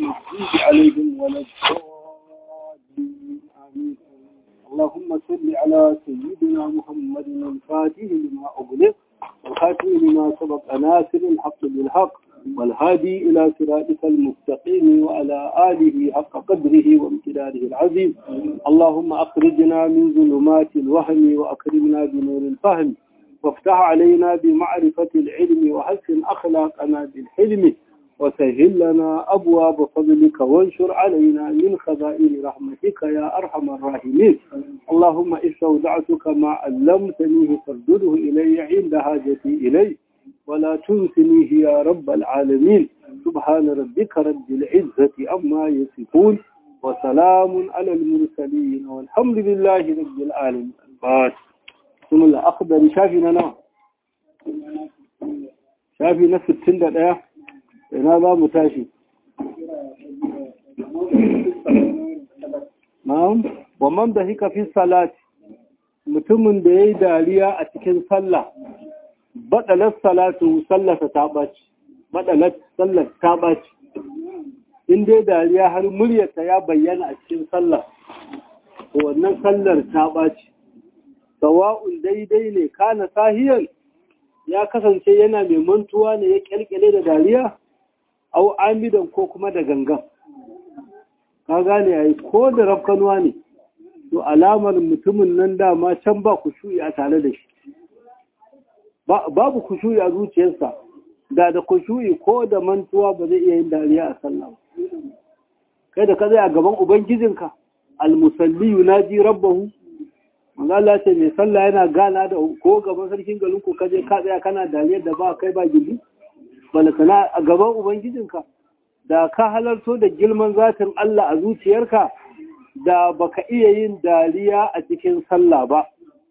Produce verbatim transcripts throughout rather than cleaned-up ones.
المغضوب عليهم ولا الضالين آمين. اللهم صل على سيدنا محمد الفاتح لما أغلق والخاتم لما سبق ناصر الحق بالحق والهادي إلى صراطك المستقيم وعلى آله حق قدره وامتداره العظيم. اللهم أخرجنا من ظلمات الوهم وأكرمنا بنور الفهم وافتح علينا بمعرفة العلم وحسن أخلاقنا بالحلم وسهل لنا أبواب فضلك وانشر علينا من خزائن رحمتك يا أرحم الراحمين. اللهم استودعتك ما علمتنيه فردده إلي عند حاجتي إليه ولا تنسنيه يا رب العالمين. سبحان ربك رب العزة عما يصفون وسلام على المرسلين والحمد لله رب العالمين. بسم الله. أخبر شافي لنا شافي نفس التندة ده ina za mu tashi. Na'am, wannan da hika fi salati mutumin da yayi dariya a cikin sallah badalat salatu sallata ta baci badalat sallar ta baci in dai dariya har muryarta ya bayyana a cikin sallah to wannan sallar ta baci sawa'un daidai ne kana sahiyan ya kasance yana mai mantuwa ne ya kyalkyale da dariya au amidan ko kuma da gangan ka gane ai ko da rafkanuwa ne to alamar mutumin nan dama can ba kushu'i a tare da shi babu kushu'i a zuciyarsa da da kushu'i ko da mantuwa ba zai iya yin dariya a sallah kai da ka zai a gaban ubangijinka almusalli yunaji rabbahu manzo Allah ce mai sallah yana gana da ko gaban sarkin garin ku kaje ka tsaya kana dariyar da ba kai ba gindi balakana a gaban ubangijinka da ka halarto da girman zatin Allah a zuciyarka da baka iya yin dariya a cikin sallah ba.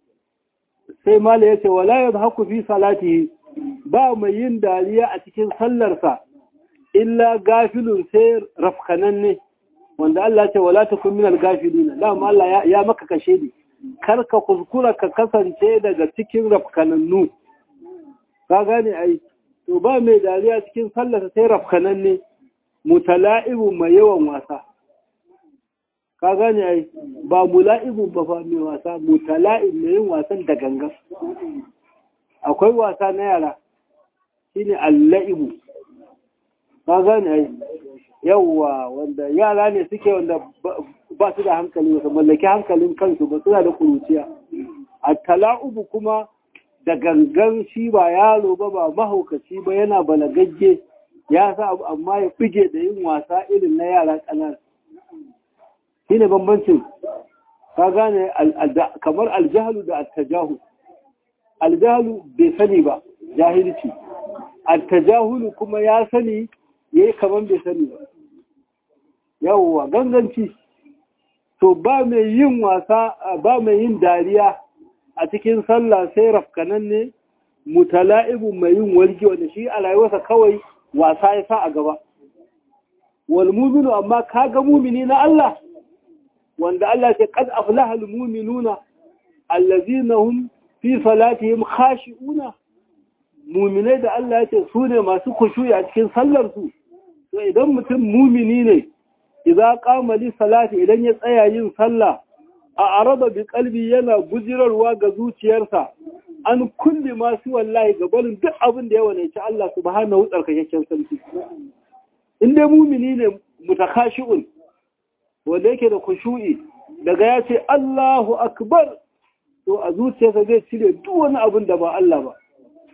Sai mala yace wala yadhaku fi salatihi ba mai yin dariya a cikin sallarsa illa gafilun sai rafkananne wanda Allah ce wala takun minal gafilin da ma Allah ya, ya maka kashe ni karka kuskura ka kasance daga cikin rafkanannu ka gane ai to ba mai dariya cikin sallarsa sai rafkanan ne mutala'ibu mai yawan wasa ka gane ai ba mula'ibu ba fa mai wasa mutala'ib mai yin wasan da ganga akwai wasa na yara shine al-la'ibu ka gane ai yawa wanda yara ne suke wanda ba su da hankali ba mallaki hankalin kansu ba suna da kuruciya at-tala'ubu kuma da gangan shi ba yaro ba ba mahaukaci ba yana balagagge ya sa abu amma ya fige da yin wasa irin na yara ƙanar shi ne bambancin ka gane kamar aljahalu da attajahu aljahalu bai sani ba jahilci attajahulu kuma ya sani ya yi kamar bai sani ba yawwa ganganci to ba mai yin wasa ba mai yin dariya a cikin sallah sai rafkanan ne mutala'ibu mai yin wargi wanda shi a rayuwarsa kawai wasa ya sa a gaba wal mu'minu amma kaga mu'mini na Allah wanda Allah ce qad aflaha al mu'minuna allazina hum fi salatihim khashi'una mu'minai da Allah ya ce su ne masu khushu'i a cikin sallar su to idan mutum mu'mini ne idan qama li salati idan ya tsaya yin sallah a araba bi kalbi yana gujirarwa ga zuciyarsa an kulli masu wallahi gabanin duk abin da ya wanaci Allah subhanahu tsarkakakken sarki in dai mumini ne mutakashi'un wanda yake da khushu'i daga ya ce Allahu akbar to a zuciyarsa zai cire duk wani abin da ba Allah ba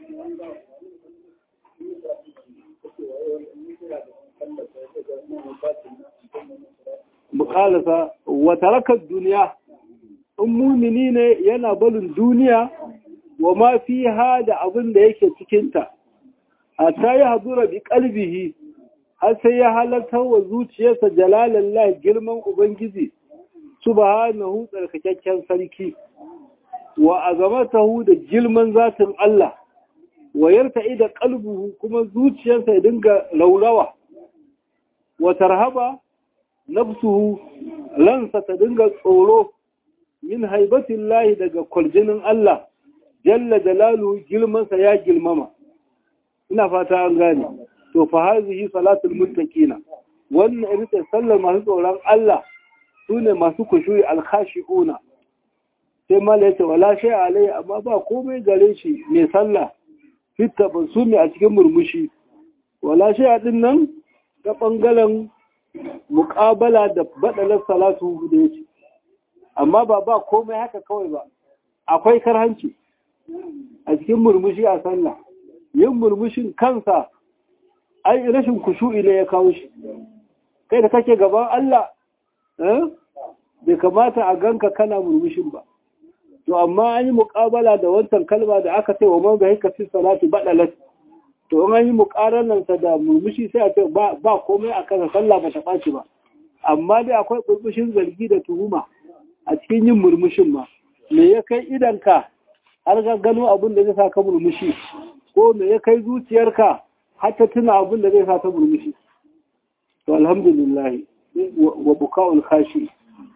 muqalasa wa taraka duniya in mumini ne yana barin duniya wa ma fi da abin da yake cikinta hatta ya hadura bi qalbihi har sai ya halarta wa zuciyarsa jalalallah girman ubangiji subhanahu tsarkakakken sarki wa azamatahu da girman zatin Allah wa yarta'i da qalbuhu kuma zuciyarsa ya dinga laulawa wa tarhaba nafsuhu lansa ta dinga tsoro min haibatin lahi daga kwaljinin Allah jalla jalalu girmansa ya girmama ina fata an gane to fa hazihi salatul muttaqina wannan ita sallar masu tsoron Allah sune masu kushuyi al-khashi'una sai mala yace wala shay alai amma ba komai gare shi mai sallah fitta basumi a cikin murmushi wala shay din nan ta bangaren muqabala da badalar salatu da yace amma ba ba komai haka kawai ba akwai karhanci a cikin murmushi a sallah yin murmushin kansa ai rashin kushu'i ne ya kawo shi kai da kake gaban Allah eh bai kamata a ganka kana murmushin ba to amma an yi muƙabala da wancan kalma da aka ce wa man bai ka fi salati badalat to an yi muƙaranan sa da murmushi sai a ce ba ba komai a kan sallah ba ta faci ba amma dai akwai burbushin zargi da tuhuma a cikin yin murmushin ma me ya kai idanka har ga gano abin da zai sa ka murmushi ko me ya kai zuciyarka har ta tuna abin da zai sa ta murmushi to alhamdulillah wa buka'ul khashi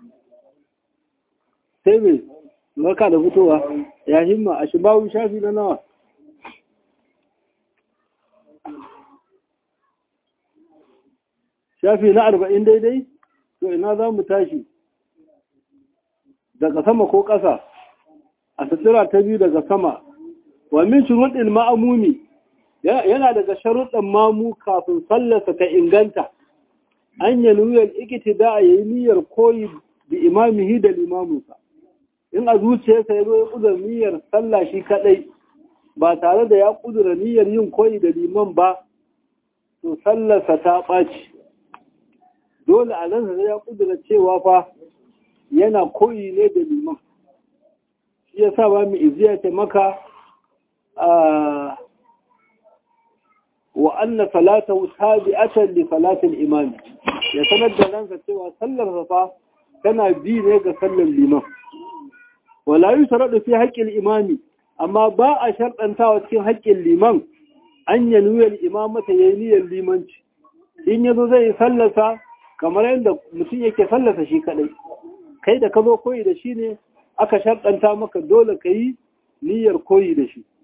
sai me barka da fitowa ya himma a shibawu shafi na nawa shafi na arba'in daidai to ina za mu tashi daga sama ko ƙasa a sutura ta biyu daga sama wa min shuruɗin ma'amumi yana daga sharuɗin mamu kafin sallarsa ta inganta an yi niyyar ikitida a yayi niyyar koyi da imamihi da limaminsa in a zuciyarsa ya zo ya ƙudura niyyar sallah shi kaɗai ba tare da ya ƙudura niyyar yin koyi da liman ba to sallarsa ta ɓaci dole a nan ya ƙudura cewa fa yana koyi ne da liman shi ya sa ba mu iziya ta maka wa anna salatahu tabi'atan li salatil imam ya sanar da ransa cewa sallar fa tana bi ne ga sallar liman wala yusradu fi haqqil imami amma ba a sharɗantawa cikin haƙƙin liman an ya nuyar imamata yayi niyyar limanci in yazo zai sallarsa kamar yadda mutum yake sallarsa shi kadai kai da ka zo koyi da shi ne aka sharɗanta maka dole ka yi niyyar koyi da shi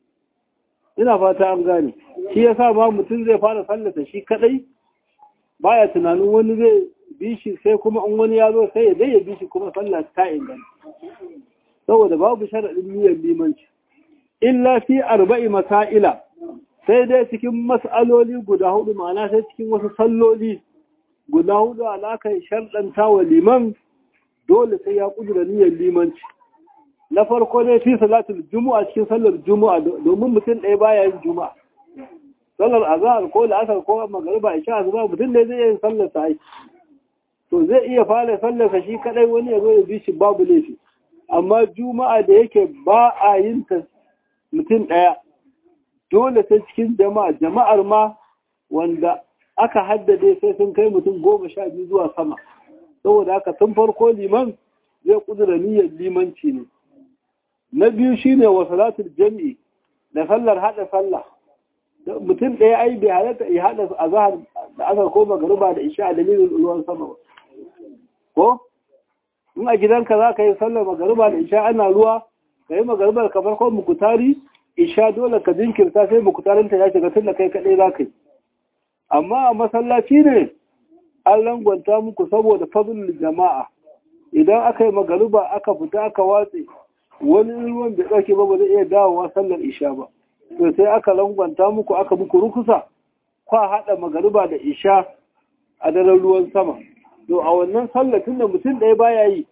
ina fata an gane shi ya sa ma mutum zai fara sallata shi kadai baya tunanin wani zai bi shi sai kuma in wani ya zo sai ya zai ya bi shi kuma sallah ta inganta saboda babu sharaɗin niyyar limanci illa fi arba'i masaila sai dai cikin mas'aloli guda hudu ma'ana sai cikin wasu salloli guda hudu alakan sharɗanta wa liman dole sai ya kudura niyyar limanci na farko ne fi salatul jumu'a cikin sallar jumu'a domin mutum ɗaya baya yin juma'a sallar azhar ko la'asar ko magriba isha asuba mutum ne zai yin sallar sa to zai iya fara sallar sa shi kadai wani ya zo ya bi shi babu laifi amma juma'a da yake ba a yin ta mutum ɗaya dole sai cikin jama'a jama'ar ma wanda aka haddade sai sun kai mutum goma sha biyu zuwa sama saboda haka tun farko liman zai kudura niyyar limanci ne na biyu shine wa salatul jami'i da sallar hada sallah mutum ɗaya ai bai halatta ya hada azhar da asar ko magruba da isha da dalilin ruwan sama ba ko in a gidanka za ka yi sallar magruba da isha ana ruwa ka yi magrubar ka farko mukutari isha dole ka jinkirta sai mukutarinta ya shiga tun da kai kaɗai za ka yi amma a masallaci ne an langwanta muku saboda fadlul jama'a idan aka yi magruba aka fita aka watse wani ruwan bai ɗauke ba ba zai iya dawowa sallar isha ba to sai aka langwanta muku aka muku rukusa kwa haɗa magruba da isha a daren ruwan sama to a wannan sallar tun da mutum ɗaya baya yi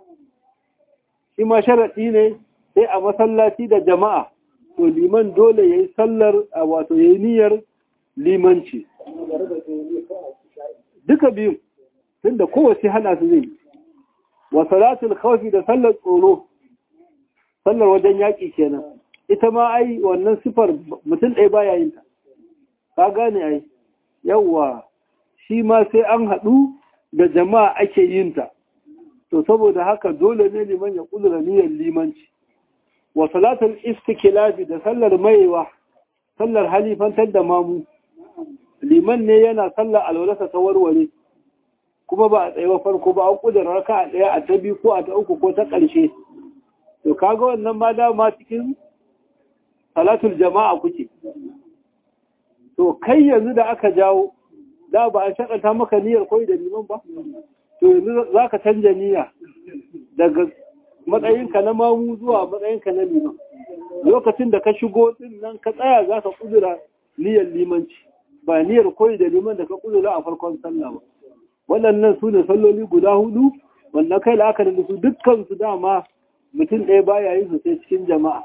shi ma sharaɗi ne sai a masallaci da jama'a to liman dole ya yi sallar wato ya yi niyyar limanci duka biyu tun da kowace hana su zai wa salatul khawfi da sallar tsoro sallar wajen yaƙi kenan ita ma ai wannan sifar mutum ɗaya baya yin ta ka gane ai yawwa shi ma sai an haɗu da jama'a ake yin ta to saboda haka dole ne liman ya kudura niyyar limanci wa salatul istiklafi da sallar maiwa sallar halifantar da mamu liman ne yana sallar alwalasa ta warware kuma ba a tsaye farko ba an kudura raka a ɗaya a ta biyu ko a ta uku ko ta ƙarshe to kaga wannan ma dama cikin salatul jama'a kuke to kai yanzu da aka jawo da ba a shaɗanta maka niyyar koyi da liman ba to yanzu za ka canja niyya daga matsayinka na mamu zuwa matsayinka na liman lokacin da ka shigo din nan ka tsaya za ka kudura niyyar limanci ba niyyar koyi da liman da ka kudura a farkon sallah ba waɗannan su ne salloli guda hudu wanda kai la'akari da su dukkan su dama mutum ɗaya baya yin su sai cikin jama'a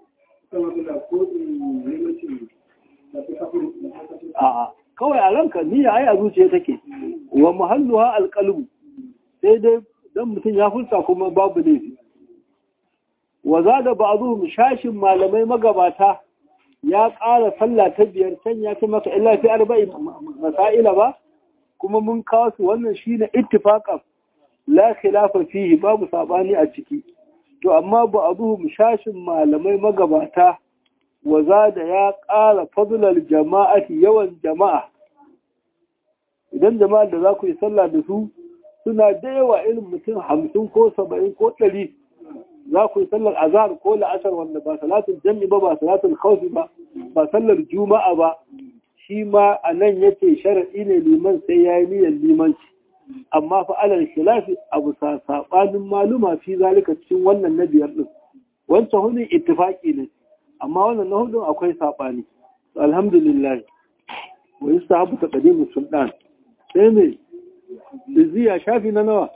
a'a kawai a ranka niyya ai a zuciya take wa muhalluha alqalbu sai dai dan mutum ya furta kuma babu laifi wa zada ba'dhum shashin malamai magabata ya ƙara sallah ta biyar can ya ce maka illa fi arba'in masaila ba kuma mun kawo su wannan shine ittifaqan la khilafa fihi babu sabani a ciki to amma ba'dhum shashin malamai magabata wa zada ya ƙara fadlal jama'ati yawan jama'a idan jama'ar da za ku yi sallah da su suna da yawa irin mutum hamsin ko saba'in ko ɗari za ku yi sallar azhar ko la'asar wanda ba salatul jam'i ba ba salatul khawfi ba ba sallar juma'a ba shi ma a nan yace shar'i ne liman sai yayi niyyar limanci amma fa alal khilafi abu sabanin maluma fi zalika cikin wannan na biyar din wancan hudun ittifaqi ne amma wannan na hudun akwai sabani alhamdulillah wa yustahabu taqdimu sultan sai ne ziya shafi na nawa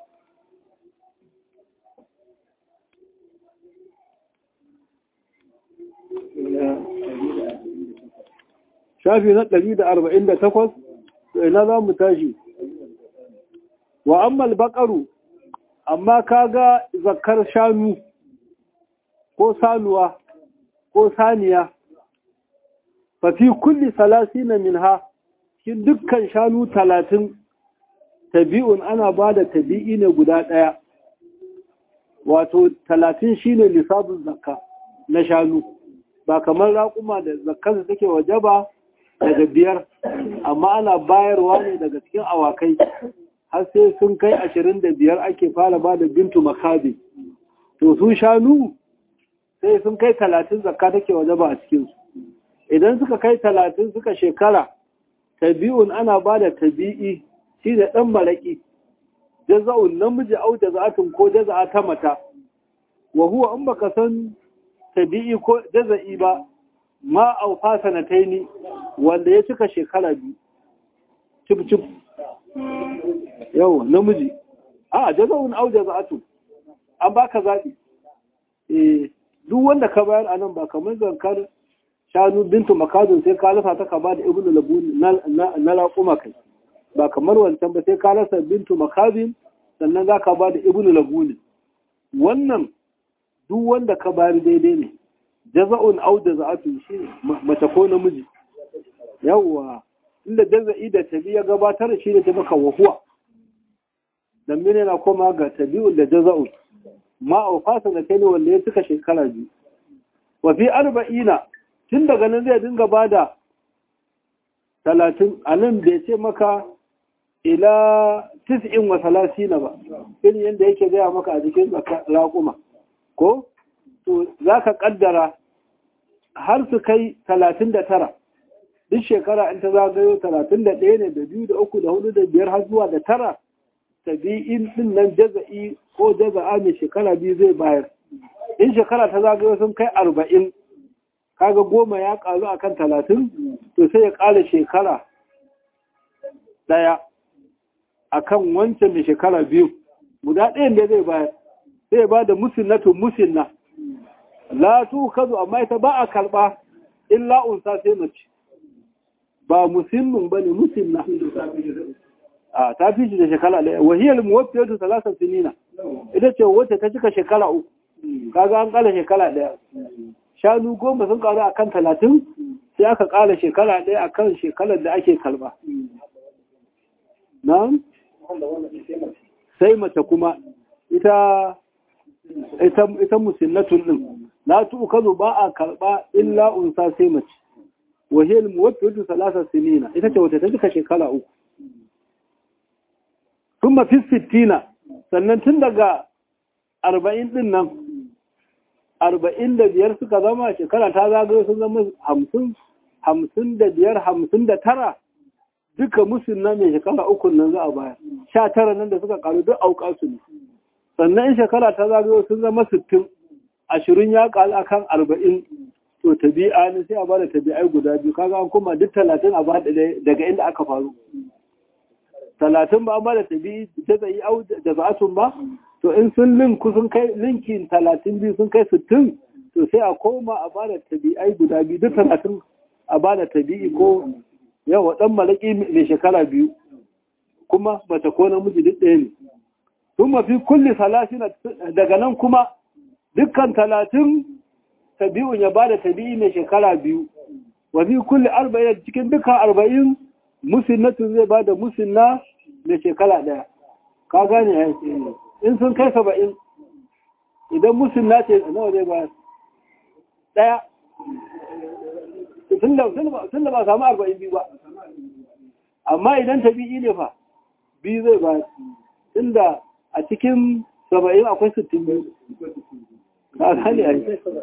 shafi na ɗari da arba'in da takwas ina za mu tashi wa ammal baƙaru amma kaga zakar shanu ko sanuwa ko saniya fa fi kulli salasina minha cikin dukkan shanu talatin tabi'un ana ba da tabi'i ne guda ɗaya wato talatin shine lissafin zakka na shanu ba kamar raƙuma da zakkarsa take waje ba daga biyar amma ana bayarwa ne daga cikin awakai har sai sun kai ashirin da biyar ake fara ba da bintu makabi to su shanu sai sun kai talatin zakka take waje ba a cikinsu idan suka kai talatin suka shekara tabi'un ana ba da tabi'i shi da ɗan maraƙi jaza'un namiji au jaza'atun ko jaza'a ta mata wa huwa in baka san tabi'i ko jaza'i ba ma aufa sanataini wanda ya cika shekara biyu cip cip yau namiji a jaza'un au jaza'atun an baka zaɓi eh duk wanda ka bayar anan ba kamar zankar shanu bintu makadun sai ka lafa ta ka ba da ibnu labuni na laƙuma kai ba kamar wancan ba sai ka rasa bintu makabin sannan za ka ba da ibnu labuni wannan duk wanda ka bayar daidai ne jaza'un au jaza'atu shi mace ko namiji yawwa inda jaza'i da tabi ya gabatar shi ne ta baka wahuwa dan mene na koma ga tabi'un da jaza'un ma au fasa da kai ne wanda ya cika shekara biyu wa fi arba'ina tun daga nan zai dinga bada talatin anan bai ce maka ila tis'in wa salasina ba irin yadda yake gaya maka a jikin raƙuma ko to za ka ƙaddara har su kai talatin da tara duk shekara in ta zagayo talatin da ɗaya ne da biyu da uku da hudu da biyar har zuwa da tara tabi'in ɗin nan jaza'i ko jaza'a mai shekara biyu zai bayar in shekara ta zagayo sun kai arba'in kaga goma ya ƙaru akan talatin to sai ya ƙara shekara ɗaya akan wancan mai shekara biyu guda ɗayan da zai bayar sai ya ba da musinnatu musinna la tu kazu amma ita ba a karɓa illa unsa sai mace ba musinnun bane musinna a ta fi shi da shekara ɗaya wahiyar muwafiyatu salasa sinina ita ce wacce ta cika shekara uku kaga an ƙara shekara ɗaya shanu goma sun ƙaru akan talatin sai aka ƙara shekara ɗaya akan shekarar da ake karɓa na'am sai mace kuma ita ita ita musinnatun din la tu'khadhu ba a karba illa unsa sai mace wa hiya al-muwaffatu thalatha sinina ita ce wata ta duka shekara uku kuma fi sittina sannan tun daga arba'in din nan arba'in da biyar suka zama shekara ta zagayo sun zama hamsin hamsin da biyar hamsin da tara duka musulna mai shekara uku nan za a bayar sha tara nan da suka karu duk auka su ne sannan in shekara ta zagayo sun zama sittin ashirin ya kalu akan arba'in to tabi'a ne sai a bada tabi'ai guda biyu kaga an kuma duk talatin a bada daga inda aka faru talatin ba an bada tabi'i ta zai au da za'atun ba to in sun linku sun kai linkin talatin biyu sun kai sittin to sai a koma a bada tabi'ai guda biyu duk talatin a bada tabi'i ko yawa dan malaki mai shekara biyu kuma mace ko namiji duk ɗaya ne sun mafi kulli salasin daga nan kuma dukkan talatin tabi'un ya bada tabi'i mai shekara biyu wa fi kulli arba'in cikin dukkan arba'in musinnatun zai bada musinna mai shekara ɗaya ka gane ya in sun kai saba'in idan musinna ce nawa zai ba ɗaya tun da ba samu arba'in biyu ba amma idan tabi'i ne fa biyu zai ba tun da a cikin saba'in akwai sittin biyu ka gane a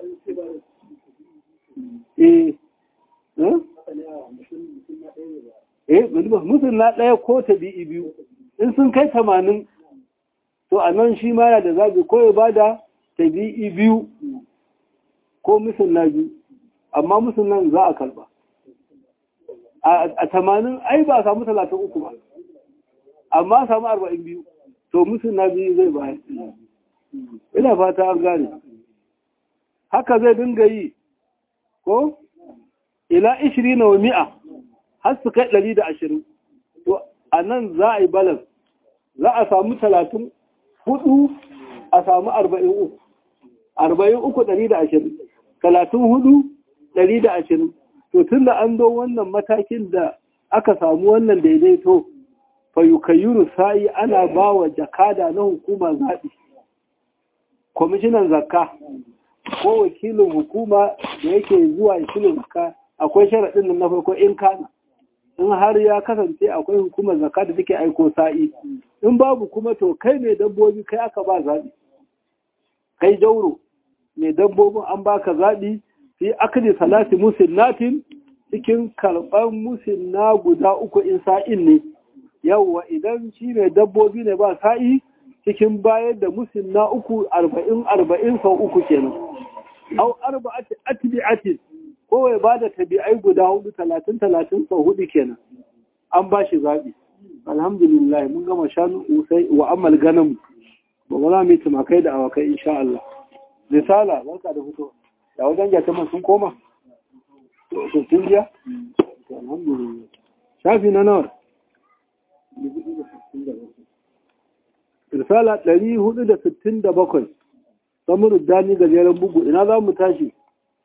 yi eh mutum na ɗaya ko tabi'i biyu in sun kai tamanin to a nan shi ma yana da zaɓi ko ya ba da tabi'i biyu ko mutum na biyu amma mutum nan za a karba a tamanin ai ba a samu talatin uku ba amma samu arba'in biyu to mutum na biyu zai bayar ina fata an gane haka zai dinga yi ko ila ishirin na mi'a har su kai ɗari da ashirin to a nan za a yi balas za a samu talatin hudu a samu arba'in uku arba'in uku ɗari da ashirin talatin hudu ɗari da ashirin to tun da an zo wannan matakin da aka samu wannan daidaito fayukayyuru sa'i ana ba wa jakada na hukuma zaɓi kwamishinan zakka ko wakilin hukuma da yake zuwa wakilin zakka akwai sharaɗin nan na farko in kana in har ya kasance akwai hukumar zakka da take aiko sa'i in babu kuma to kai mai dabbobi kai aka ba zaɓi kai jauro mai dabbobin an baka zaɓi fi akli salati musinnatin cikin karɓar musinna guda uku in sa'in ne yawwa idan shi mai dabbobi ne ba sa'i cikin bayar da musinna uku arba'in arba'in sau uku kenan au arba'ati atbi'atin ko ya bada tabi'ai guda hudu talatin talatin sau hudu kenan an ba shi zaɓi alhamdulillah mun gama shanu usai wa amal ganam ba za mu yi tumakai da awakai insha Allah risala barka da fito da wajen jataman sun koma to sun jiya alhamdulillah shafi na nawa risala ɗari hudu da sittin da bakwai samun dani gajeren bugu ina za mu tashi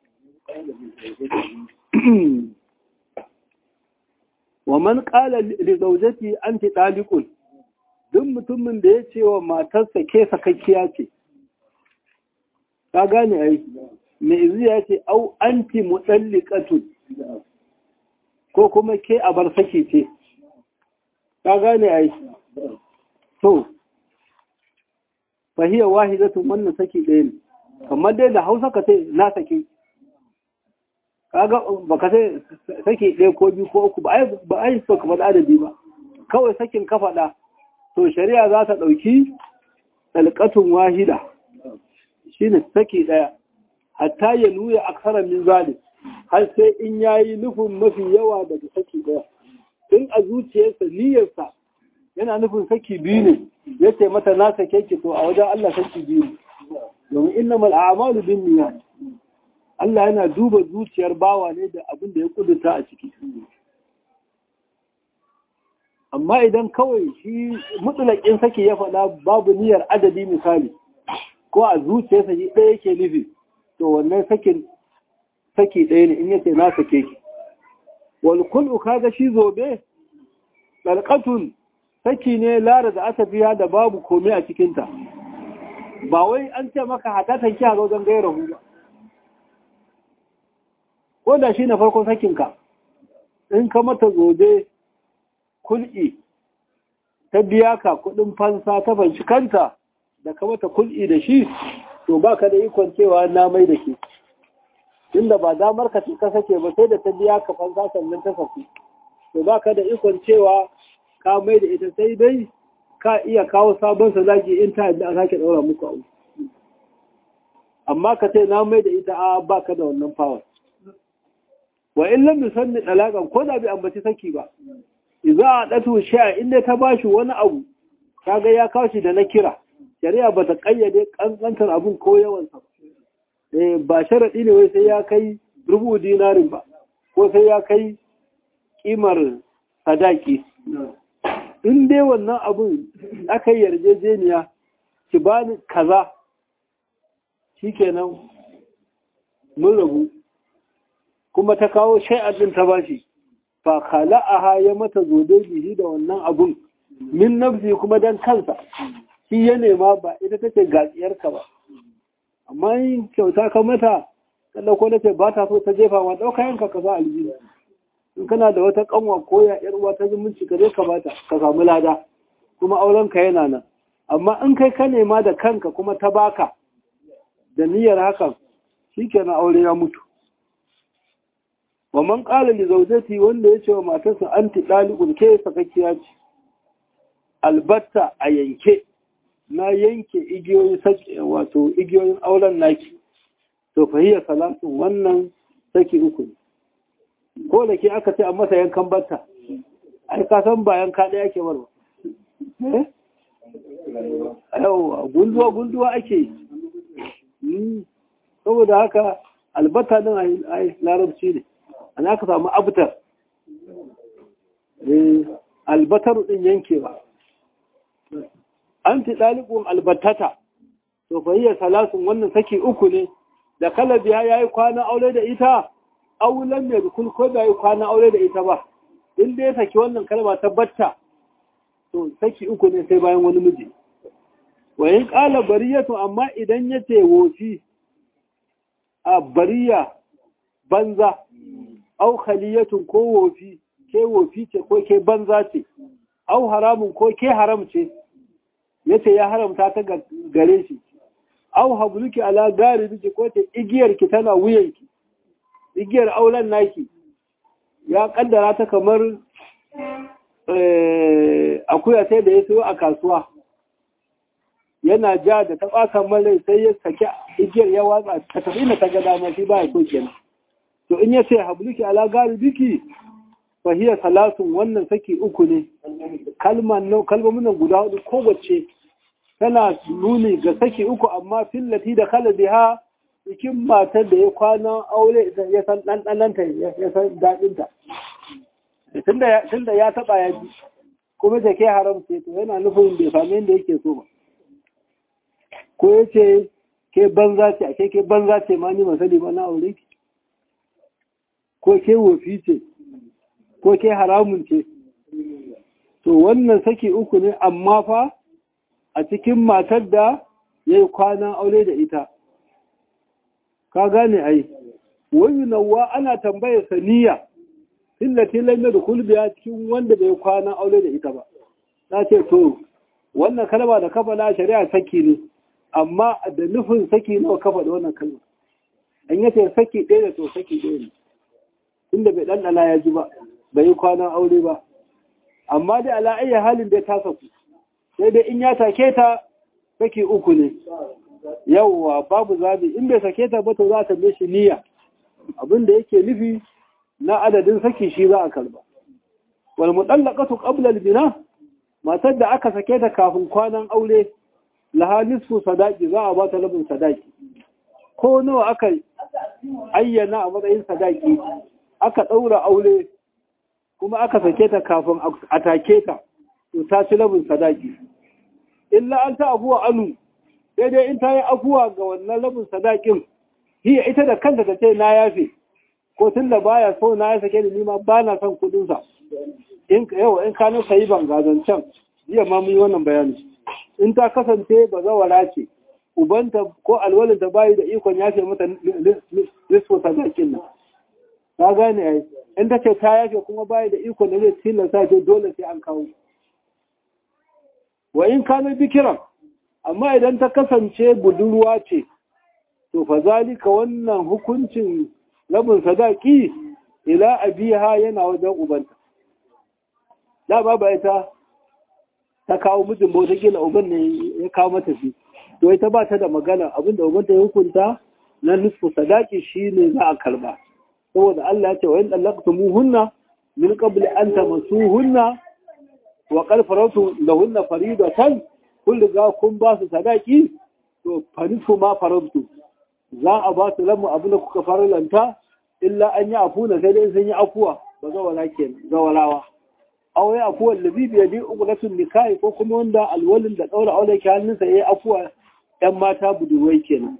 wa man qala li zawjati anti taliqun duk mutumin da ya ce wa matarsa ke sakakkiya ce ka gane ai me iziya ce au anti mudalliqatun ko kuma ke a bar saki ce ka gane ai to fahiya wahidatun wannan saki ɗaya ne kamar dai da Hausa ka ce na saki kaga baka sai saki ɗaya ko biyu ko uku ba ai ba ai so ka faɗa adadi ba kawai sakin ka faɗa to shari'a za ta ɗauki talqatun wahida shine saki ɗaya hatta ya nuya aksara min zalim har sai in yayi nufin mafi yawa daga saki ɗaya in a zuciyarsa niyyarsa yana nufin saki biyu ne yace mata na sake ki to a wajen Allah saki biyu ne domin innamal a'malu binniyat Allah yana duba zuciyar bawa ne da abin da ya kudurta a ciki. Amma idan kawai shi mutulakin saki ya faɗa babu niyyar adadi misali, ko a zuciyarsa shi ɗaya yake nufi, to wannan sakin saki ɗaya ne in yace na sake ki. Wal kul'u kaga shi zobe, ɗalƙatun saki ne lara da aka biya da babu komai a cikinta. Ba wai an ce maka hatatan ki a wajen gaira hu ba. Ko da shi na farkon sakinka, in ka mata zobe kul'i ta biya ka kuɗin fansa ta fanci kanta da ka mata kul'i da shi, to ba ka da ikon cewa na mai da ke. Inda ba damar ka ka sake ba sai da ta biya ka fansa sannan ta saku. to baka da ikon cewa ka mai da ita, sai dai ka iya kawo sabon sadaki in ta yadda a sake ɗaura muku aure. Amma ka ce na mai da ita a baka da wannan power. Wa in lam yusanni talaqan, ko da bai ambaci saki ba, idza adatu shay'a, inda ta bashi wani abu kaga ya kawo shi da na kira, shari'a bata kayyade kankantar abun ko yawan sa eh ba sharadi ne wai sai ya kai rubu dinarin ba ko sai ya kai kimar sadaki. In dai wannan abun aka yi yarjejeniya ki bani kaza shikenan mun rabu, kuma ta kawo shay'ar din ta bashi, fa khala'aha ya mata zode bihi da wannan abun min nafsi, kuma dan kansa shi ya nema ba ita take gatsiyarka ba. Amma yin kyauta ka mata ka dauko nace ba ta so ta jefa wa dauka yanka ka za aljihu. In kana da wata kanwa ko ya yar uwa ta zumunci ka je ka bata ka samu lada, kuma auren ka yana nan. Amma in kai ka nema da kanka kuma ta baka da niyyar hakan, shikenan aure ya mutu. Wa man qala li zawjati, wanda yace wa matarsa anti daliqun, ke sakakkiya ce, albatta a yanke, na yanke igiyoyin saki, wato igiyoyin auren naki, to fahiya salatu, wannan saki uku ne. Ko da ke aka ce a masa yankan batta, ai ka san ba yanka ɗaya ake barwa eh yawa gunduwa gunduwa ake yi. Saboda haka albata din ai larabci ne, ana ka samu abtar, albatar din yankewa. Anti dalikun albatata, to fa hiya salasun, wannan saki uku ne. Da kalabiya yayi kwana aure da ita, aulan ne dukul ko bai kwana aure da ita ba, in dai saki wannan kalma ta batta, to saki uku ne sai bayan wani miji. Wa in qala bariyatu, amma idan yace wofi, a bariya banza, au khaliyatun ko wofi, ke wofi ce ko ke banza ce, au haramun ko ke haram ce, yace ya haramta ta gare shi, au habluki ala gari biki, ko ce igiyar ki tana wuyanki, igiyar auren naki ya kaddara ta kamar akuya sai da ya sayo a kasuwa, yana ja da ta ɓata mara sai ya saki igiyar ya watsa ta tafi na ta gada ma shi ba ya so kenan. To in ya ce habluki ala gari biki fa hiya salatun, wannan saki uku ne. Kalman kalmomin guda hudu kowace tana nuni ga saki uku, amma fillati da kalabiha, cikin matar da ya kwana aure ya san ɗanɗananta ya san daɗinta. Tunda ya taɓa ya ji, kuma da ke haram ce, to yana nufin bai sami yadda yake so ba. Ko ya ce ke banza ce, ake ke banza ce ma ni masali ba na aure ki. Ko ke wofi ce, ko ke haramun ce. To wannan saki uku ne, amma fa a cikin matar da ya yi kwanan aure da ita. Ka gane ai, wani nawa ana tambayar saniya, illati lam yadkhul biha, cikin wanda bai kwana aure da ita ba. Ta ce to wannan kalma da kafa na shari'a saki ne, amma da nufin saki nawa kafa da wannan kalma. An yace saki ɗaya da to saki ɗaya ne, tunda bai ɗanɗana ya ji ba, bai yi kwanan aure ba. Amma dai ala ayyi halin da ta saku, sai dai in ya take ta saki uku ne. Yawwa babu zabi, in bai sake ta ba to za ta tambaye shi niyya, abinda yake nufi na adadin saki shi za a karba. Wal mutallaqatu qabla al bina, matar da aka sake ta kafin kwanan aure, laha nisfu sadaqi, za a ba ta rabin sadaqi. Ko nawa aka ayyana a matsayin sadaqi, aka daura aure kuma aka sake ta kafin a take ta, to ta ci rabin sadaqi. Illa an ta abuwa anu, sai dai in ta yi afuwa ga wannan rabin sadakin, hiya ita da kanta ta ce na yafe, ko tun da baya so na ya sake da nima ba na son kudinsa. In yau in kanin sayi ban gadon can, jiya ma mun yi wannan bayani. In ta kasance ba zawara ce, ubanta ko alwalinta bayi da ikon yafe mata nisfo sadakin nan. Ta gane ai, in ta ce ta yafe kuma bayi da ikon da zai tilasta ce dole sai an kawo. Wa in kanin bikiran, amma idan ta kasance budurwa ce, to fa zalika, wannan hukuncin rabin sadaki ila abiha yana wajen ubanta. dama ba ita ta kawo mijin ba, wataƙila uban ne ya kawo mata shi, to ita ba ta da magana, abinda uban ta hukunta na nisfu sadaki shi ne za a karba. Saboda Allah ya ce wa in dallaqtumuhunna min qabli an tamassuhunna wa qad faratu lahunna faridatan, kun riga kun ba su sadaki, to farisu ma faratu, za a ba su lamu abin da kuka farlanta, illa an yi afuna sai dai sun yi afuwa, ba zawala kenan, zawalawa. Aw ya afuwa allazi bi yadi uqdatun nikahi, ko kuma wanda alwalin da daura aure ke hannunsa yayi afuwa, ɗan mata budurwai kenan.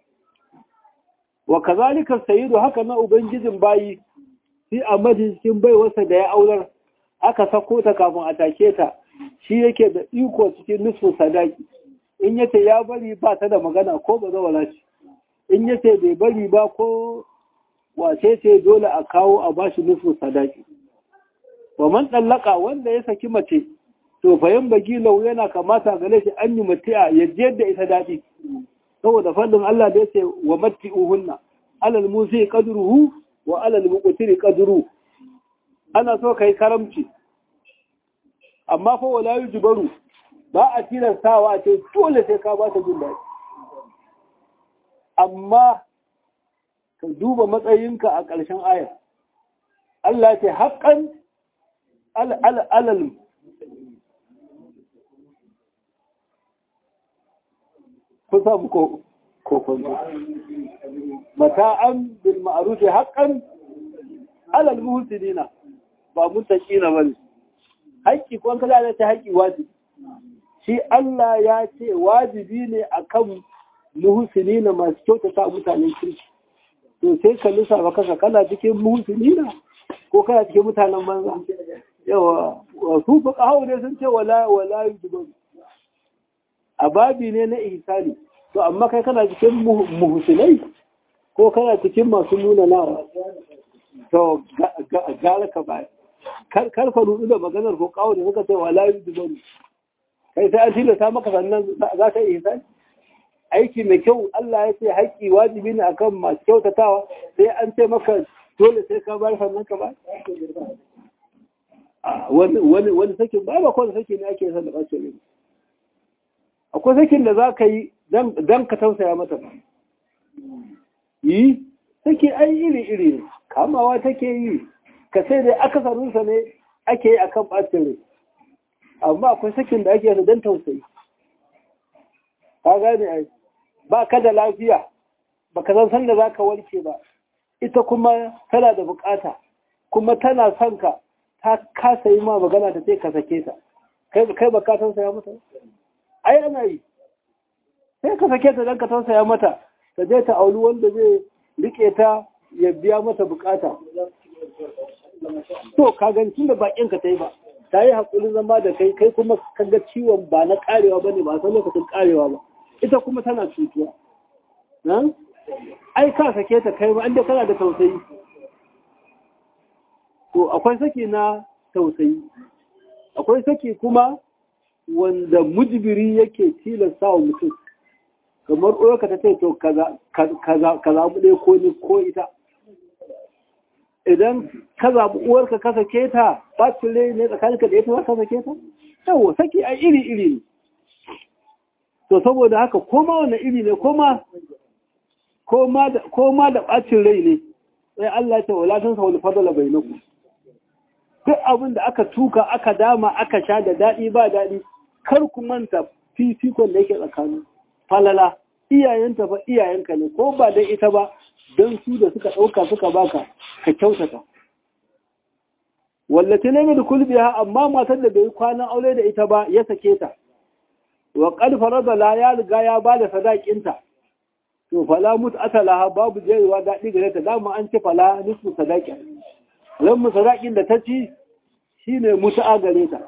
Wa kazalika sayyidu, haka na ubangijin bayi fi amadi cikin baiwarsa da ya aurar, aka sako ta kafin a take ta, shi yake da iko cikin nisfu sadaki. In yace ya bari ba ta da magana ko ba zawala ce, in yace bai bari ba ko wace ce dole a kawo a bashi nisfu sadaki. Wa man dallaka, wanda ya saki mace, to fayan bagi lau yana kamata gare shi an yi mutiya ya je da ita daɗi. Saboda fadin Allah da yace wa matti'uhunna alal musi qadruhu wa alal muqtiri qadru, ana so kai karamci, amma fa wala yujbaru, ba a tilastawa ce dole sai ka ba ta jin daɗi. Amma ka duba matsayinka a ƙarshen aya, Allah ce haƙƙan alal kun samu kokonto, mata'an bil ma'arufi haƙƙan alal muhsinina, ba muttaqina bane. Haƙƙi ko kaza da ta haƙƙi wajibi, shi Allah ya ce wajibi ne akan muhsinina masu kyautata mutanen kirki. To sai ka lissafa kasa, kana cikin muhsinina ko kana cikin mutanen banza? Yawa, su fuqaha ne sun ce wala wala yujibu, a babi ne na ihsani. To amma kai kana cikin muhsinai ko kana cikin masu nuna nawa? To gara ka ba, kar ka rudu da maganar ko kawo da suka ce wala yujibu, kai sai an tilasta maka sannan za ka yi ihsani. Aiki mai kyau Allah ya ce haƙƙi wajibi ne akan masu kyautatawa, sai an ce maka dole sai ka bar sannan ka ba. Wani wani sakin ba ba kowane sakin ne ake son da ɓace ne. Akwai sakin da za ka yi don ka tausaya mata ba. Yi saki ai iri iri ne, kamawa take yi, ka sai dai akasarinsa ne ake yi akan ɓacin rai. Amma akwai sakin da ake yi don tausayi. Ka gane ai, ba ka da lafiya, ba ka san sanda za ka warke ba, ita kuma tana da bukata, kuma tana son ka, ta kasa yi ma magana ta ce ka sake ta, kai ba ka tausaya mata? Ai ana yi, sai ka sake ta don ka tausaya mata, ta je ta auri wanda zai rike ta ya biya mata bukata. To ka gani tun da bakin ka ta yi ba, ta yi haƙurin zama da kai, kai kuma ka ga ciwon ba na karewa ba ne, ba san lokacin karewa ba, ita kuma tana cutuwa. Ai ka sake ta kai ba, inda kana da tausayi. To akwai saki na tausayi, akwai saki kuma wanda mujibiri yake tilasta wa mutum, kamar uwarka ta ce to kaza mu ɗaya ko ni ko ita. Idan ka zaɓi uwarka ka sake ta, ɓacin rai ne tsakaninka da ita za ka sake ta? Yawo, saki a iri-iri ne. To saboda haka koma wani iri ne, koma da ɓacin rai ne, sai Allah ce wala tansa wal fadla bainakum. Duk abin da aka tuka aka dama aka sha da daɗi ba daɗi, kar ku manta fifikon da yake tsakanin falala, iyayenta fa iyayenka ne, ko ba dai ita ba don su da suka ɗauka suka baka ka kyautata. Wallace ne mai da kulbiya, amma matar da bai kwanan aure da ita ba ya sake ta, wa ƙarfara da la ya riga ya ba da sadakinta, to fala mutu atalaha babu jerewa daɗi gare ta, dama an ce fala nisfu sadakin. Ran sadakin da ta ci shi ne mutu'a gare ta.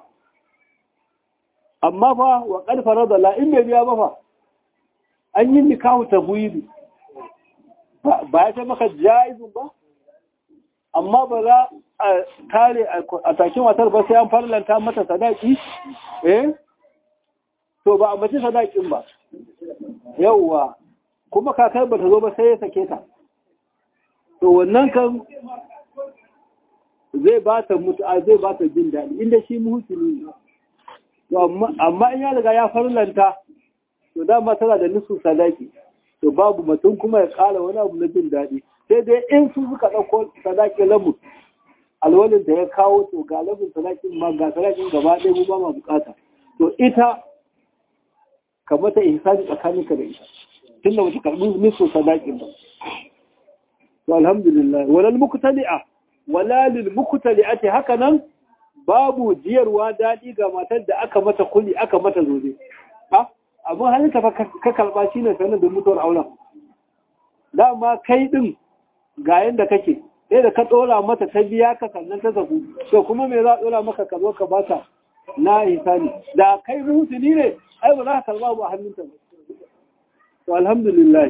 Amma fa wa ƙarfara da la in bai biya ba fa, an yi nikahu ta buyi ba ya ce maka jaizun ba, amma ba za a tare a takin watar ba sai an farlanta mata sadaki, eh to ba a mace sadakin ba, yauwa kuma kakar ba ta zo ba sai ya sake ta, to wannan kan zai ba ta mutu'a zai ba ta jin daɗi inda shi muhsini ne. To amma in ya riga ya farlanta to dama tana da nisu sadaki to babu mutum kuma ya ƙara wani abu na jin daɗi sai dai in su suka ɗauko sadaki lamu alwalin da ya kawo to ga lamun sadakin ma ga sadakin gaba ɗaya mu ba ma bukata to ita ka mata ihsani tsakaninka da ita tunda bata karɓi nisu sadakin ba. To alhamdulillah walal muqtali'a wala lil muqtali'ati haka nan babu jiyarwa daɗi ga matar da aka mata kuli aka mata zobe ha abin halitta fa ka karba shine sanin da mutuwar auren dama kai din ga yanda kake sai da ka dora mata ta biya ka sannan ta zaku to kuma me za dora maka ka zo ka bata na ihsani da kai muhsini ne ai ba za ka karba ba hannunta ba. To alhamdulillah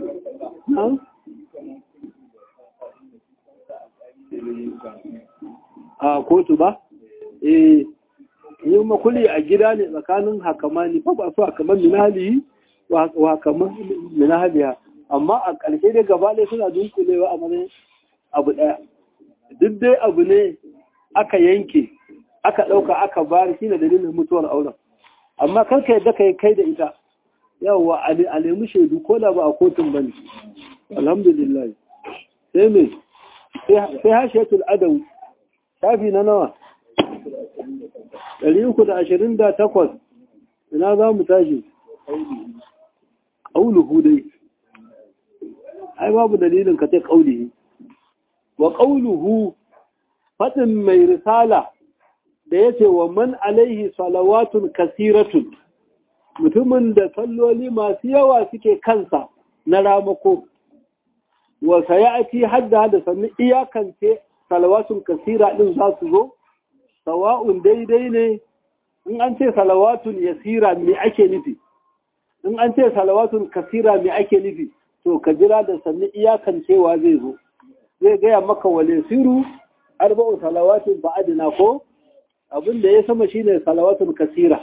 a kotu ba eh yi makuli a gida ne tsakanin hakamani fa ba su hakaman minahalihi wa hakaman minahaliha amma a ƙarshe dai gaba ɗaya suna dunkulewa a matsayin abu ɗaya duk dai abu ne aka yanke aka ɗauka aka bari shi ne dalilin mutuwar auren amma karka yadda ka yi kai da ita yawa a nemi shaidu ko da ba a kotun ba ne. Alhamdulillah sai me sai hashiyatul adawi shafi na nawa ɗari uku da ashirin da takwas ina za mu tashi ƙauluhu dai ai babu dalilin ka ce ƙaulihi wa ƙauluhu faɗin mai risala da ya ce wa man alaihi salawatun kasiratun mutumin da salloli masu yawa suke kansa na ramako wa sayati hadda da sannu iyakance salawatun kasira din za su zo sawa'un daidai ne in an ce salawatun yasira me ake nufi in an ce salawatun kasira me ake nufi to ka jira da sannu iyakancewa zai zo zai gaya maka wale siru arba'u salawatin ba'adina ko abin da ya sama shine salawatun kasira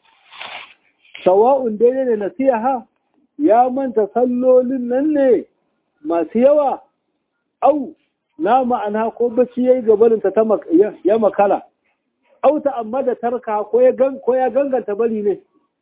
sawa'un daidai ne nasiha ya manta sallolin nan ne masu yawa au na ma'ana ko bacci yayi gabaninta ta ya makala au ta amma da tarka ko ya gan ko ya ganganta bari ne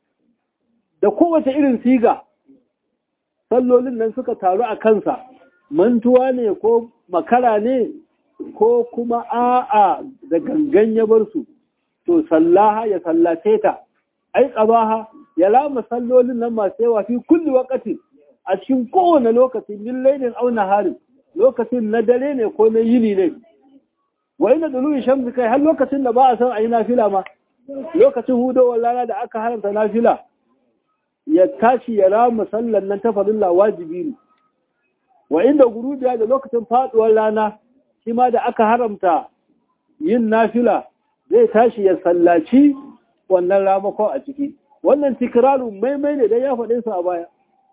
da kowace irin siga sallolin nan suka taru a kansa mantuwa ne ko makara ne ko kuma a'a da gangan ya bar su to sallaha ya sallace ta ai qabaha ya lama sallolin nan masu yawa fi kulli waqti a cikin kowane lokaci min lailin aw naharin lokacin na dare ne ko na yini ne wa ina dulu shamsi kai har lokacin da ba a san ayi nafila ma lokacin hudowar rana da aka haramta nafila ya tashi ya rama sallan nan ta farilla wajibi ne wa inda gurubiya da lokacin faduwar rana shi ma da aka haramta yin nafila zai tashi ya sallaci wannan ramakon a ciki wannan tikrarun maimai ne dan ya faɗe su a baya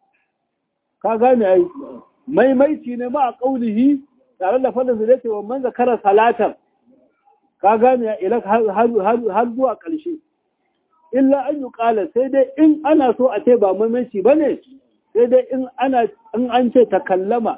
ka gane ai maimaici ne ma a kaulihi tare da fadin su dace wa man zakara salatar ka gane ya ila har zuwa ƙarshe illa an yi ƙala sai dai in ana so a ce ba maimaici ba ne sai dai in ana in an ce takallama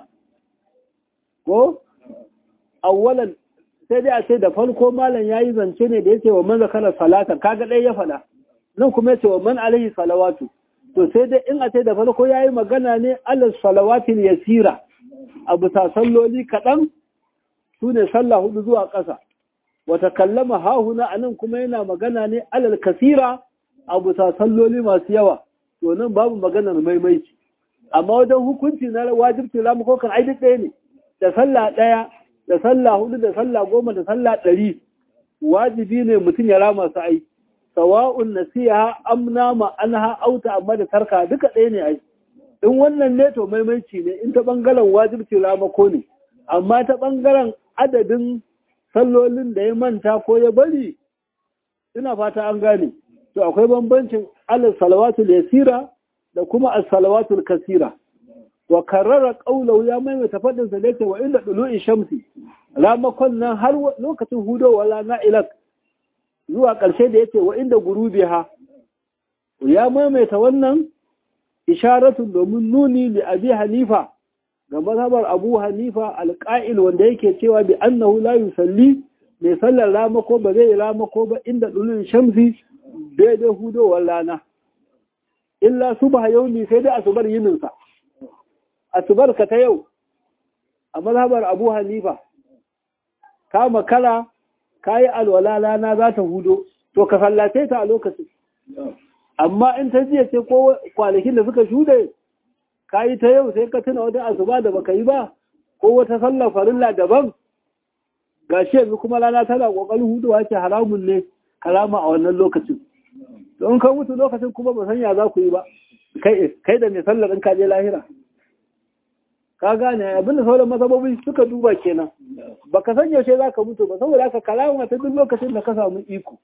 ko awwalan sai dai a ce da farko malam yayi zance ne da yake wa man zakara salatan kaga dai ya faɗa nan kuma yace wa man alaihi salawatu to sai dai in a ce da farko yayi magana ne alal salawatil yasira abu ta salloli kadan sune sallah hudu zuwa ƙasa wa takallama hahuna anan kuma yana magana ne alal kasira abu ta salloli masu yawa to nan babu maganar maimaici amma wajen hukunci na wajibci lamu ko kan ai duk ɗaya ne da sallah ɗaya da sallah hudu da sallah goma da sallah ɗari wajibi ne mutum ya rama su ai sawa'un nasiha amna ma anha auta amma da tarka duka ɗaya ne ai in wannan ne to maimaici ne in ta bangaren wajibci ramako ne amma ta bangaren adadin sallolin da ya manta ko ya bari ina fata an gane to akwai bambancin alal salawatul yasira da kuma as-salawatul kasira wa karrara qawluhu ya maimaita fadin sa dace wa inda dulu'i shamsi ramakon nan har lokacin hudowa rana ilak zuwa ƙarshe da yace wa inda gurubiha ya maimaita wannan isharatun domin nuni li abi hanifa ga mazhabar abu hanifa alqa'il wanda yake cewa bi annahu la yusalli mai sallar ramako ba zai yi ramako ba inda dulun shamsi daidai hudowar rana illa subha yawmi sai dai asubar yininsa asubar ka ta yau a mazhabar Abu Hanifa ka makara kayi alwala rana za ta hudo to ka sallace ta a lokacin amma in ta jiya ce ko kwanakin da suka shuɗe kayi ta yau sai ka tuna wata asuba da baka yi ba ko wata sallar farilla daban gashi yanzu kuma rana tana kokarin hudowa ce haramun ne kalama a wannan lokacin don ka mutu lokacin kuma ba san ya za ku yi ba kai kai da mai sallar in ka je lahira ka gane abinda sauran mazhabobi suka duba kenan baka san yaushe za ka mutu ba saboda haka kalama ta duk lokacin da ka samu iko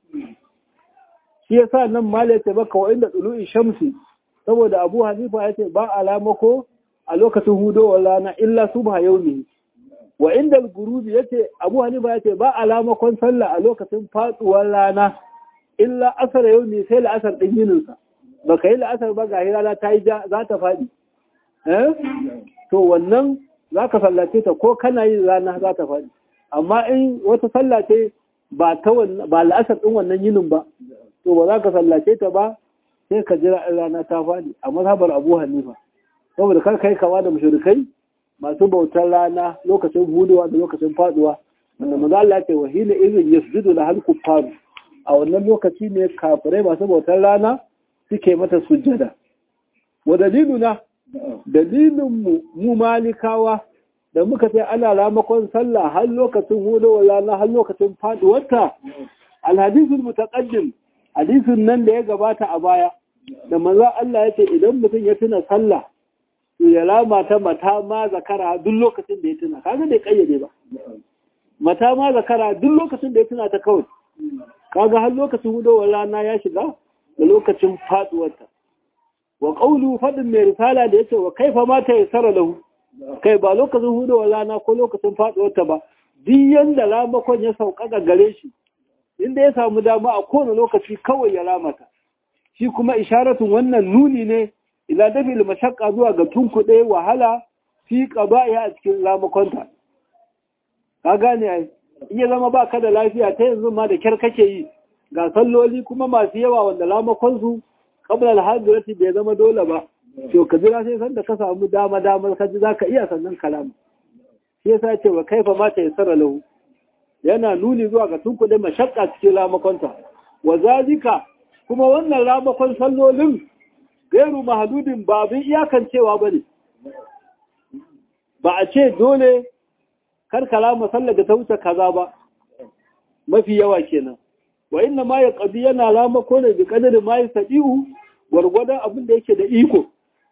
shi yasa nan mala yace baka wa inda tulu'i shamsi saboda Abu Hanifa yace ba alama ko a lokacin hudowar rana illa subha yawmi wa inda al-ghurubi yace Abu Hanifa yace ba alama kon sallah a lokacin faduwar rana illa asar yawmi sai la'asar din yinin sa baka yi la'asar ba ga rana ta yi za ta fadi eh to wannan zaka sallace ta ko kana yin rana za ta fadi amma in wata sallah ce ba ta wannan ba la'asar din wannan yinin ba to ba za ka sallace ta ba sai ka jira rana ta fadi a mazhabar Abu Hanifa saboda kar kai kama da mushrikai masu bautar rana lokacin huduwa da lokacin faduwa wanda manzo Allah ya ce wa hina idhin yasjudu lahal kuffar a wannan lokaci ne kafirai masu bautar rana suke mata sujjada wa daliluna dalilin mu mu malikawa da muka ce ana ramakon sallah har lokacin huduwa rana har lokacin faduwarta alhadithul mutaqaddim hadisin nan da ya gabata a baya da manzo Allah ya ce idan mutum ya tuna sallah ya lama ta mata ma zakara duk lokacin da ya tuna kaga bai kayyade ba mata ma zakara duk lokacin da ya tuna ta kawai kaga har lokacin hudowar rana ya shiga da lokacin faduwarta wa qawlu fadin mai risala da yace wa kaifa ma ta yasara lahu kai ba lokacin hudowar rana ko lokacin faduwarta ba duk yanda lamakon ya sauka ga gare shi inda ya samu dama a kowane lokaci kawai ya lamata shi kuma isharatun wannan nuni ne ila dafil mashaqqa zuwa ga tunkuɗe wahala fi qaba'iha a cikin lamakonta ka gane ai in ya zama baka da lafiya ta yanzu ma da kyar kake yi ga salloli kuma masu yawa wanda lamakon su qabla al-hadirati bai zama dole ba to ka jira sai san da ka samu dama damar ka ji zaka iya sannan kalama shi yasa ce wa kaifa ma ta yasara lahu yana nuni zuwa ga tunkuɗe mashaqqa cikin lamakonta wa zalika kuma wannan lamakon sallolin gairu mahadudin ba abin iyakancewa ba ne ba a ce dole karkala masallar da ta wuce kaza ba mafi yawa kenan wa inna ma ya ƙabi yana rama ko ne bi ƙadarin ma ya saɗi'u gwargwadon abin da yake da iko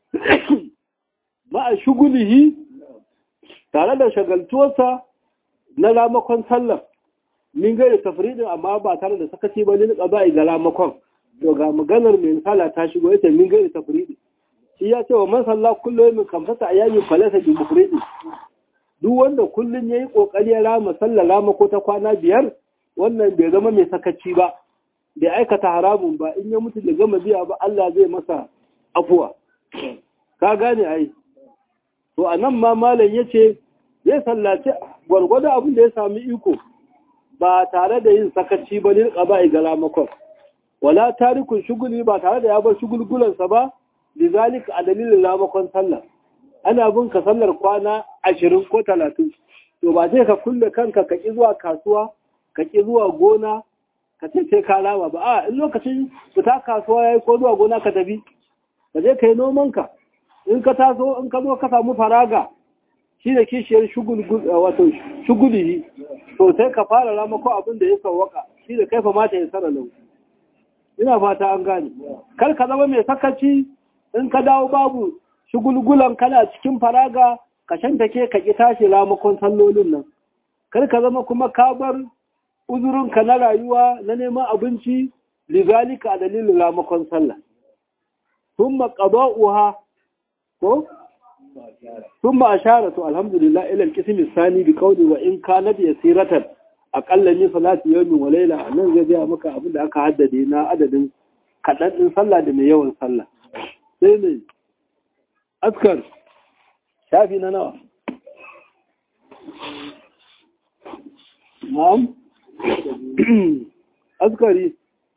ma a shugulihi tare da shagaltuwarsa na ramakon sallar min gairi tafridin amma ba tare da sakaci ba ne na ƙaba ga ramakon to ga maganar mai misala ta shigo ita min gairi tafridi shi ya ce wa man salla kullu yawmin kamsata ayyamin falasa bi mufridi duk wanda kullun yayi kokari ya rama sallar rama ko ta kwana biyar wannan bai zama mai sakaci ba bai aikata haramun ba in ya mutu da gama biya ba Allah zai masa afuwa ka gane ai to anan ma malam yace zai sallaci gwargwado abin da ya sami iko ba tare da yin sakaci ba ne qaba'i ga ramakon wala tarikun shuguli ba tare da ya bar shugulgulansa ba lizalika a dalilin lamakon sallah ana bin ka sallar kwana ashirin ko talatin to ba sai ka kulle kanka ka ki zuwa kasuwa ka ki zuwa gona ka ce sai ka rama ba a in lokacin fita kasuwa yayi ko zuwa gona ka tafi ka je kai noman ka in ka taso in ka zo ka samu faraga shi da kishiyar shugul wato shuguli to sai ka fara ramako abin da ya sawwaka shi da kaifa mata ya sara lau ina fata an gane kar ka zama mai sakaci in ka dawo babu shugulgulan kana cikin faraga ka shantake ka ki tashi ramakon sallolin nan kar ka zama kuma ka bar uzurinka na rayuwa na neman abinci lizalika a dalilin ramakon sallah thumma qada'uha ko thumma ashara to alhamdulillah ila al-qism ath-thani bi qawli wa in kana bi yasiratan aƙalla ne salati yawmin wa laila nan zai ga maka abin da aka haddade na adadin kaɗan ɗin sallah da mai yawan sallah sai ne askar shafi na nawa na'am askari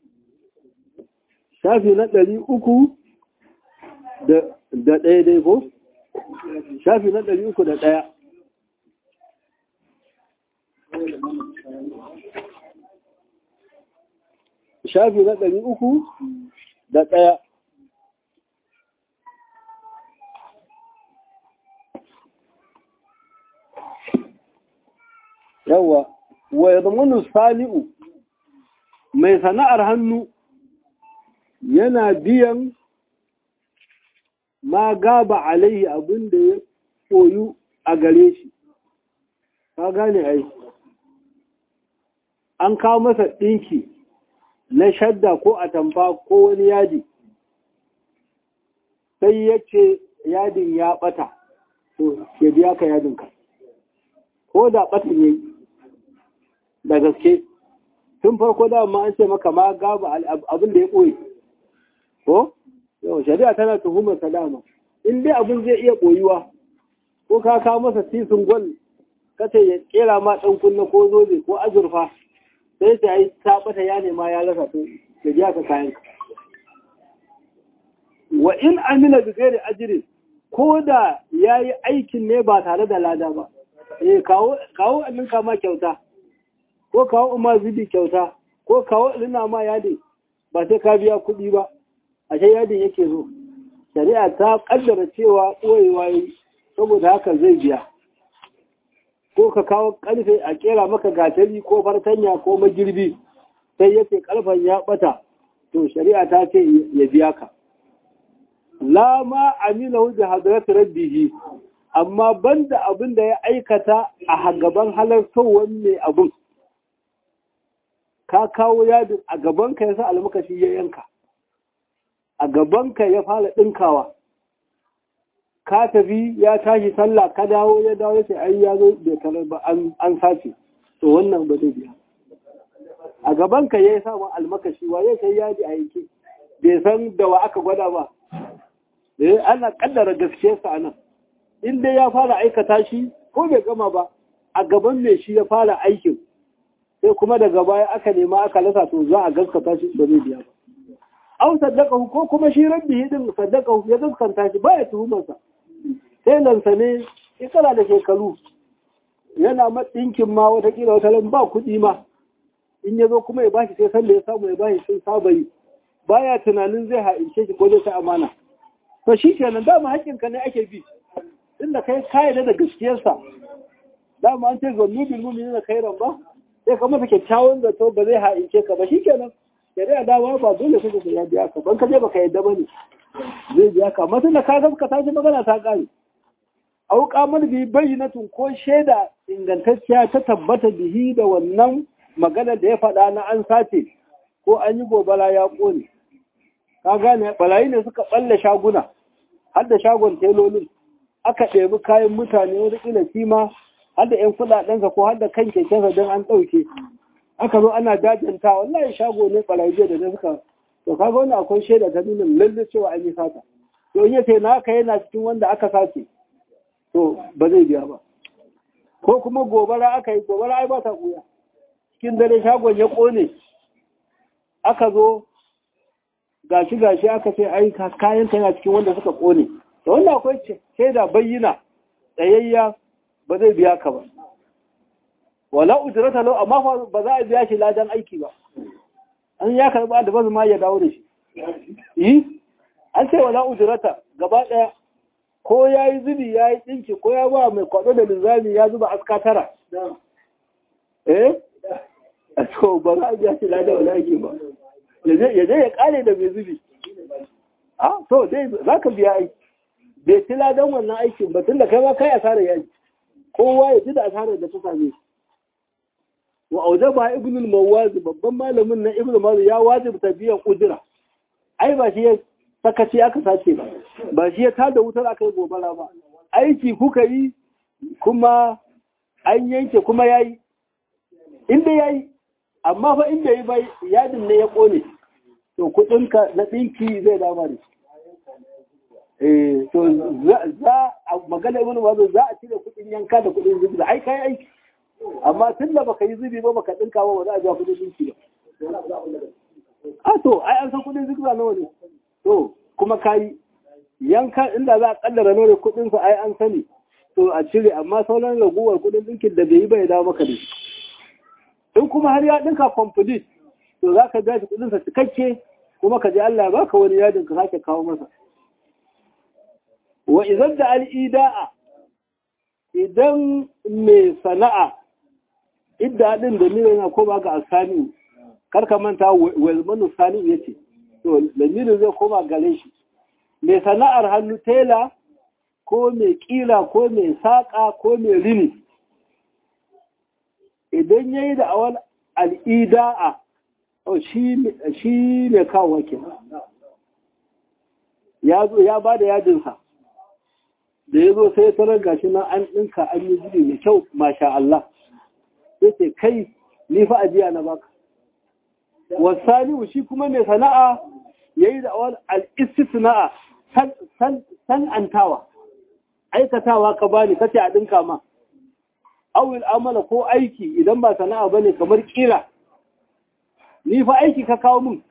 shafi na ɗari uku da ɗaya dai ko? shafi na ɗari uku da ɗaya shafi na ɗari uku da ɗaya yawa wa ya zama sani'u mai sana'ar hannu yana biyan ma gaba alaihi abin da ya koyu a gare shi ka gane ai an kawo masa ɗinki na shadda ko atamfa ko wani yadi sai ya ce yadin ya ɓata to ya biya ka yadinka ko da ɓatin yayi da gaske tun farko da ma an ce maka ma gaba abin da ya ɓoye ko yau shari'a tana tuhumar sa dama in dai abin zai iya ɓoyuwa ko ka kawo masa tisin gwal kace ya kera ma ɗan kunna ko zobe ko azurfa sai ta yi ta ɓata ya nema ya rasa to ya biya ka kayan ka wa in amina bi ghairi ajrin ko da yayi aikin ne ba tare da lada ba eh kawo kawo annin kama kyauta ko kawo umma zidi kyauta ko kawo lina ma yadi ba sai ka biya kuɗi ba ashe yadin yake zo shari'a ta kaddara cewa koyewa yi saboda haka zai biya ko ka kawo karfe a kera maka gatari ko fartanya ko magirbi sai yace karfen ya bata to shari'a ta ce ya biya ka la ma amilahu bi hadrat rabbihi amma banda abin da ya aikata a gaban halartowar mai abun ka kawo yadin a gaban ka yasa almakashi ya yanka a gabanka ya fara ɗinkawa ka tafi ya tashi sallah ka dawo ya dawo ya ce ai ya zo bai tarar ba an sace to wannan ba zai biya a gabanka ya yi samun almakashi wa ya sai yaji a yanke bai san da wa aka gwada ba eh ana kaddara gaskiyarsa a nan in dai ya fara aikata shi ko bai gama ba a gaban mai shi ya fara aikin sai kuma daga baya aka nema aka lasa to za a gaskata shi ba zai biya ba au saddaqahu ko kuma shi rabbi din saddaqahu ya gaskanta shi baya tuhumarsa sai nan sa ne ikara da shekaru yana matsinkin ma wata kila wata lan ba kuɗi ma in yazo kuma ya bashi sai san da ya samu ya bashi sai sabai baya tunanin zai haince shi ko zai ta amana to shi kenan dama hakkin ka ne ake bi inda kai kai da gaskiyarsa dama an ce zannu bil mu'minina khairan ba sai ka masa kyakkyawan zato ba zai haince ka ba shi kenan shari'a dawa ba dole sai ka ya biya ka ban ka je baka yadda bane zai biya ka amma tunda ka ga ka tashi magana ta kare au qamar bi bayyinatun ko shaida ingantacciya ta tabbata bihi da wannan magana da ya faɗa na an sace ko an yi gobara ya kone ka gane balayi ne suka balle shaguna har da shagon telolin aka ɗebi kayan mutane wata kila kima har da ƴan kuɗaɗensa ko har da kan kekensa don an ɗauke aka zo ana jajanta wallahi shago ne barayi da ne suka to kaga wannan akwai shaida ta nuna lalle cewa an yi sata to in yace naka yana cikin wanda aka sace to ba zai biya ba ko kuma gobara aka yi gobara ai ba ta kuya cikin dare shagon ya kone aka zo gashi gashi aka ce ai kayan ta yana cikin wanda suka kone to wannan akwai shaida bayyana tsayayya ba zai biya ka ba wala ujrata lahu amma ba za a biya shi ladan aiki ba an ya karba da bazu ma ya dawo da shi yi an ce wala ujrata gaba daya ko yayi zubi yayi dinki ko ya ba mai kwado da linzami ya zuba aska tara eh to ba za a biya shi ladan wala aiki ba yaje yaje ya kare da mai zubi ah to dai zaka biya aiki bai ci ladan wannan aikin ba tunda kai ma kai asara yayi kowa ya ji da asarar da ta same shi wa aujaba ibn al-mawaz babban malamin na ibn al-mawaz ya wajibta biyan kudura ai ba shi ya sakaci aka sace ba ba shi ya tada wutar aka yi gobara ba aiki kuka yi kuma an yanke kuma yayi inda yayi amma fa inda yayi bai yadin ne ya kone to kudin ka na dinki zai dama ne eh to za a magana ibn al-mawaz za a cire kudin yanka da kudin zubi ai kai aiki amma tun da baka yi zubi ba baka dinka ba ba za a biya kudin dinki ba a to ai an san kudin zikra nawa ne to kuma kai yanka inda za a kaddara nawa kudin sa ai an sani to a cire amma sauran raguwar kudin dinkin da bai yi bai dawo maka da shi in kuma har ya dinka complete to za ka biya shi kudin sa cikakke kuma ka je Allah ya baka wani yadin ka sake kawo masa wa idan da al'ida'a idan mai sana'a idda din da mire na koma ga asani karka manta walmanu sani yace to lamirin zai koma gare shi mai sana'ar hannu tela ko mai kila ko mai saka ko mai rini idan yayi da awal al'ida'a to shi shi ne kawo wake ya zo ya bada yajinsa da ya zo sai ya tarar gashi nan an ɗinka an yi jiri mai kyau masha Allah sai ce kai ni fa ajiya na baka wasani shi kuma mai sana'a yayi da awal al-istisna'a san san san antawa aikatawa ka bani kace a ɗinka ma awil amala ko aiki idan ba sana'a bane kamar kira ni fa aiki ka kawo min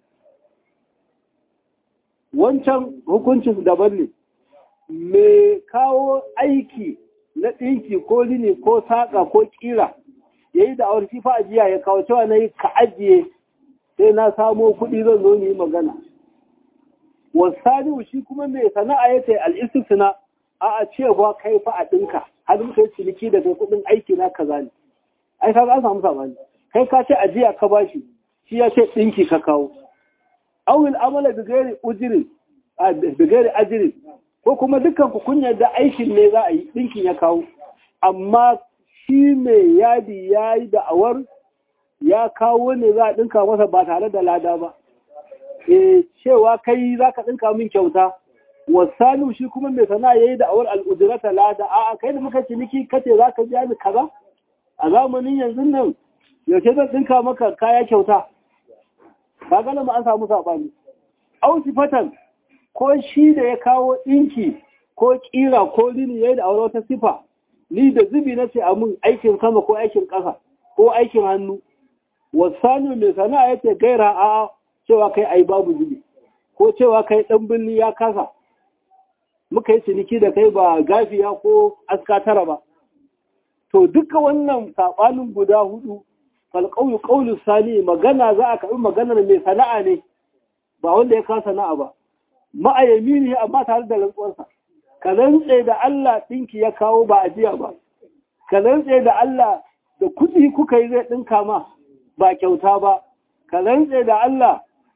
wancan hukuncin daban ne me kawo aiki na ɗinki ko lini ko saƙa ko ƙira ya yi da awar fa ajiya ya kawo cewa na yi ka ajiye sai na samo kuɗi zan zo yi magana wasani shi kuma mai sana'a ya ce al'istisna a a cewa kai fa a ɗinka har muka yi ciniki da kai kuɗin aiki na kaza ne ai ka an samu sabani kai ka ce ajiya ka bashi shi ya ce ɗinki ka kawo awil amala da gairi ujirin da gairi ajirin ko kuma dukkan ku kun yarda aikin ne za a yi ɗinkin ya kawo amma shi mai yadi ya yi da'awar ya kawo ne za a ɗinka masa ba tare da lada ba e cewa kai za ka ɗinka min kyauta wasanu shi kuma mai sana ya yi da'awar al'ujirata lada a kai da muka ciniki kace za ka biya ni kaza a zamanin yanzu nan yaushe zan ɗinka maka kaya kyauta ka gana ma an samu saɓani ausi fatan ko shi da ya kawo ɗinki ko ƙira ko lini ya yi da aure wata sifa ni da zubi na ce a mun aikin sama ko aikin ƙasa ko aikin hannu wasanu mai sana'a ya ce gaira a cewa kai ai babu zubi ko cewa kai ɗan birni ya kasa muka yi ciniki da kai ba gafiya ko aska tara ba to duka wannan saɓanin guda hudu falƙauyu ƙaunin sani magana za a karɓi maganar mai sana'a ne ba wanda ya kasa sana'a ba ma'ayyami ne amma tare da rantsuwarsa ka rantse da Allah ɗinki ya kawo ba ajiya ba ka rantse da Allah da kuɗi kuka yi zai ɗinka ma ba kyauta ba ka rantse da Allah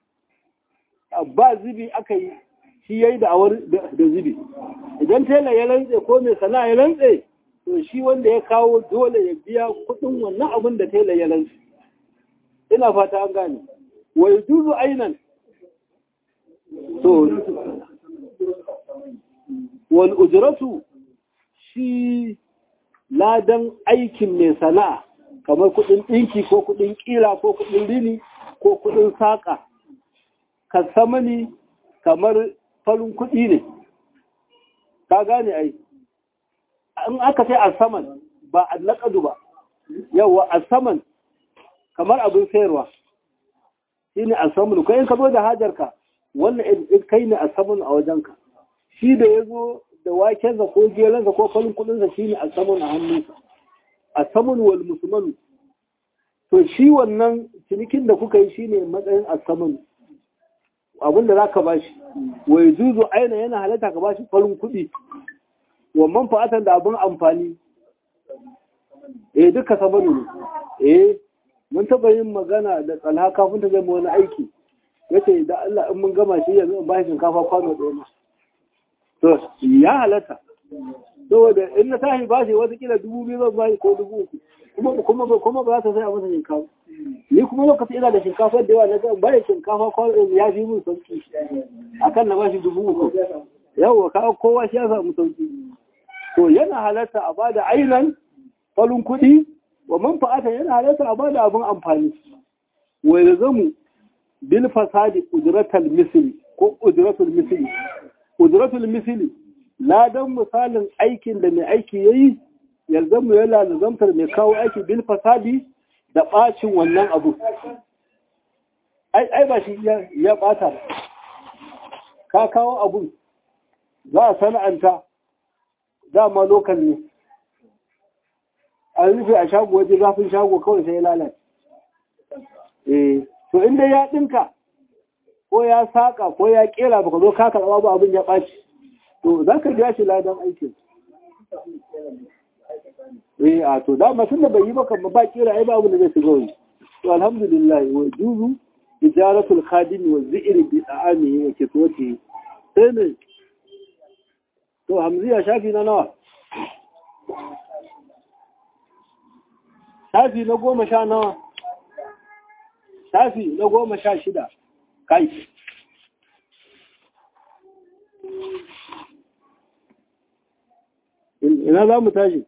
ba zubi aka yi shi ya yi da'awar da zubi idan tela ya rantse ko mai sana'a ya rantse to shi wanda ya kawo dole ya biya kuɗin wannan abin da tela ya rantse ina fata an gane wa yajuzu ainan to wal ujratu shi ladan aikin mai sana'a kamar kudin dinki ko kudin kila ko kudin rini ko kudin saka kasamani kamar farin kudi ne ka gane ai in aka sai asaman ba allaqadu ba yawa asaman kamar abin sayarwa shine asaman kai in ka zo da hajarka wannan kai ne asaman a wajenka shi da ya zo da wakensa ko gelansa ko falin kudinsa shi ne asaman a hannunsa asaman wal musulman to shi wannan cinikin da kuka yi shi ne matsayin asaman abinda za ka bashi wai zuzu aina yana halatta ka bashi falin kudi wa manfa'atan da abin amfani eh duka samanu ne eh mun taba yin magana da tsalha kafin ta zama wani aiki yace da Allah in mun gama shi yanzu in ba shi shinkafa kwano ɗaya ma to ya halatta saboda in na tashi ba shi wata kila dubu biyu zan bashi ko dubu uku kuma kuma kuma ba za ta sai a masa shinkafa ni kuma lokaci ina da shinkafa da yawa na ga ba shinkafa kwano ya fi mun sauki akan na bashi dubu uku yawa ka kowa shi ya samu sauki to yana halatta a bada ailan falun kuɗi wa manfa'ata yana halatta a bada abin amfani wa yalzamu bil fasadi ujratul misli ko ujratul misli ujratul misli ladan misalin aikin da mai aiki yayi yalzamu yana lazamtar mai kawo aiki bil fasadi da bacin wannan abu ai ai ba shi ya bata ka kawo abu za a sana'anta dama lokal ne a rufe a shago waje zafin shago kawai sai ya lalace eh to inda ya dinka ko ya saka ko ya kera baka zo ka karba ba abin ya baci to zaka biya shi ladan aikin eh a to da mutum da bai yi baka ba kera ai ba abin da zai shiga wani to alhamdulillah wa juzu ijaratul khadim wa zi'ri bi da'ami wa kitwati sai ne to hamziya shafi na nawa shafi na goma sha nawa shafi na goma sha shida kai ina za mu tashi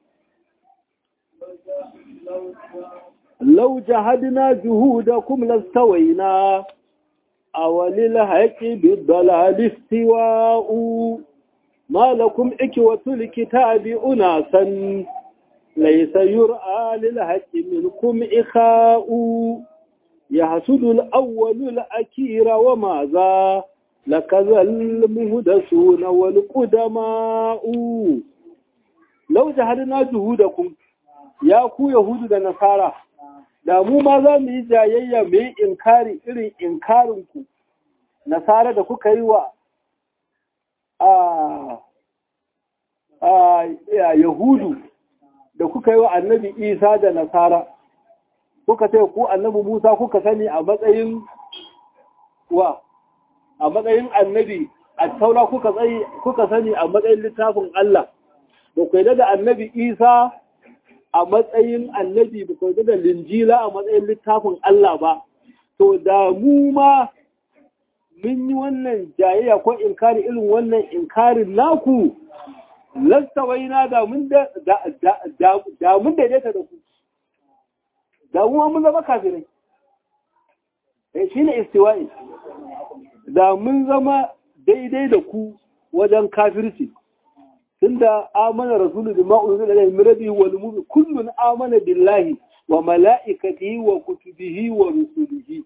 lau jahadna juhudakum lastawaina awalil haqqi bidalal istiwa'u ma lakum ikwatul kitabi unasan laysa yur'a lil haqqi minkum ikha'u يحسد الأول الأكير وماذا لكذا المهدسون والقدماء لو جهدنا جهودكم يا كو يهود da nasara da mu ma za mu yi jayayya mai inkari irin inkarinku nasara da kuka yi wa a a yahudu da kuka yi wa annabi Isa da nasara kuka ce ku annabi Musa kuka sani a matsayin wa a matsayin annabi a taura kuka tsayi kuka sani a matsayin littafin Allah ba ku yarda da annabi Isa a matsayin annabi ba ku yarda da linjila a matsayin littafin Allah ba to da mu ma mun yi wannan jayayya ko inkari irin wannan inkarin naku lastawaina da mun da da mun daidaita da ku da mu mun zama kafirai eh shine istiwa'i da mun zama daidai da ku wajen kafirci tunda amana rasulu bima unzila ilayhi min rabbihi wal mu'min kullun amana billahi wa malaikatihi wa kutubihi wa rusulihi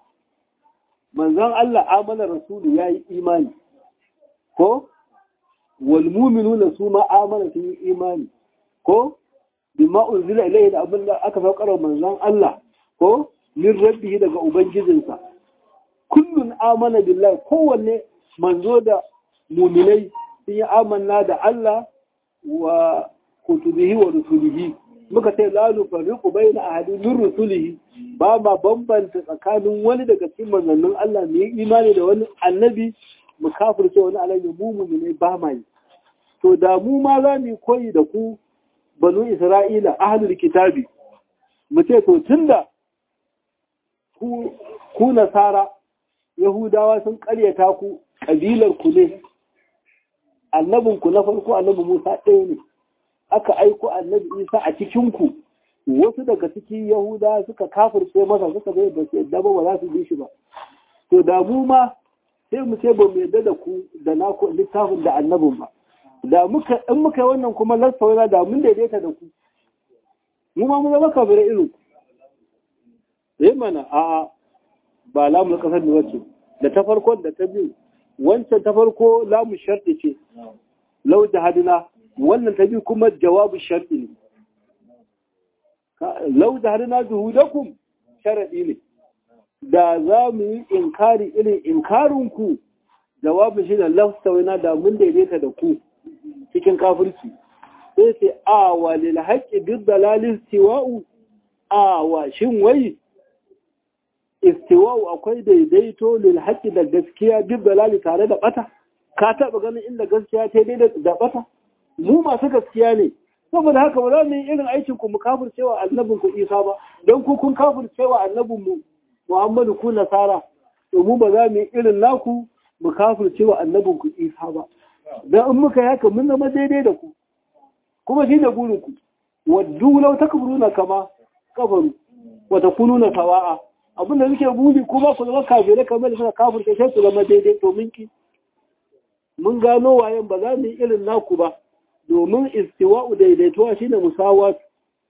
manzon Allah amana rasulu yayi imani ko wal mu'minuna suma amana fi imani ko bima unzila ilayhi da abin da aka saukar manzon Allah ko min rabbihi daga ubangijinsa kullun amana billahi kowanne manzo da mu'minai sun yi amanna da Allah wa kutubihi wa rusulihi muka ce la nufarriqu baina ahadin min rusulihi ba ma bambanta tsakanin wani daga cikin manzannin Allah ne imani da wani annabi mu kafirce wani annabi mu mu'minai ba ma yi to da mu ma za mu koyi da ku banu Isra'ila ahlul kitabi mu ce to tunda ku ku nasara yahudawa sun karyata ku kabilar ku ne annabin ku na farko annabi Musa ɗaya ne aka aiko annabi Isa a cikin ku wasu daga cikin yahudawa suka kafirce masa suka bai ba su yadda ba ba za su bi shi ba to da mu ma sai mu ce ba mu yadda da ku da naku littafin da annabin ba da muka in muka yi wannan kuma lasauna da mun daidaita da ku mu ma mu zama kafirai irin ku eh mana a ba lamu kasar da wacce da ta farko da ta biyu wancan ta farko lamu sharti ce lau jahadina wannan ta biyu kuma jawabu sharti ne lau jahadina juhudakum sharadi ne da za mu yi inkari irin inkarinku jawabin shi da lasauna da mun daidaita da ku cikin kafirci sai sai awa lil haqqi bid dalal istiwa'u awa shin wai istiwa'u akwai daidaito lil haqqi da gaskiya bid dalal tare da bata ka taba ganin inda gaskiya ta daidai da bata mu masu gaskiya ne saboda haka ba za mu yi irin aikin ku mu kafircewa annabin ku Isa ba dan ku kun kafircewa annabin mu Muhammadu ku nasara to mu ba za mu yi irin naku mu kafircewa annabin ku Isa ba dan in muka haka mun zama daidai da ku kuma shi da burin ku waddu law takfuruna kama kafaru wa takununa sawa'a abinda suke buri kuma ku zama kafirai kamar da suka kafirce sai ku zama daidai to minki mun gano wayan ba za mu yi irin naku ba domin istiwa'u daidaituwa shine musawat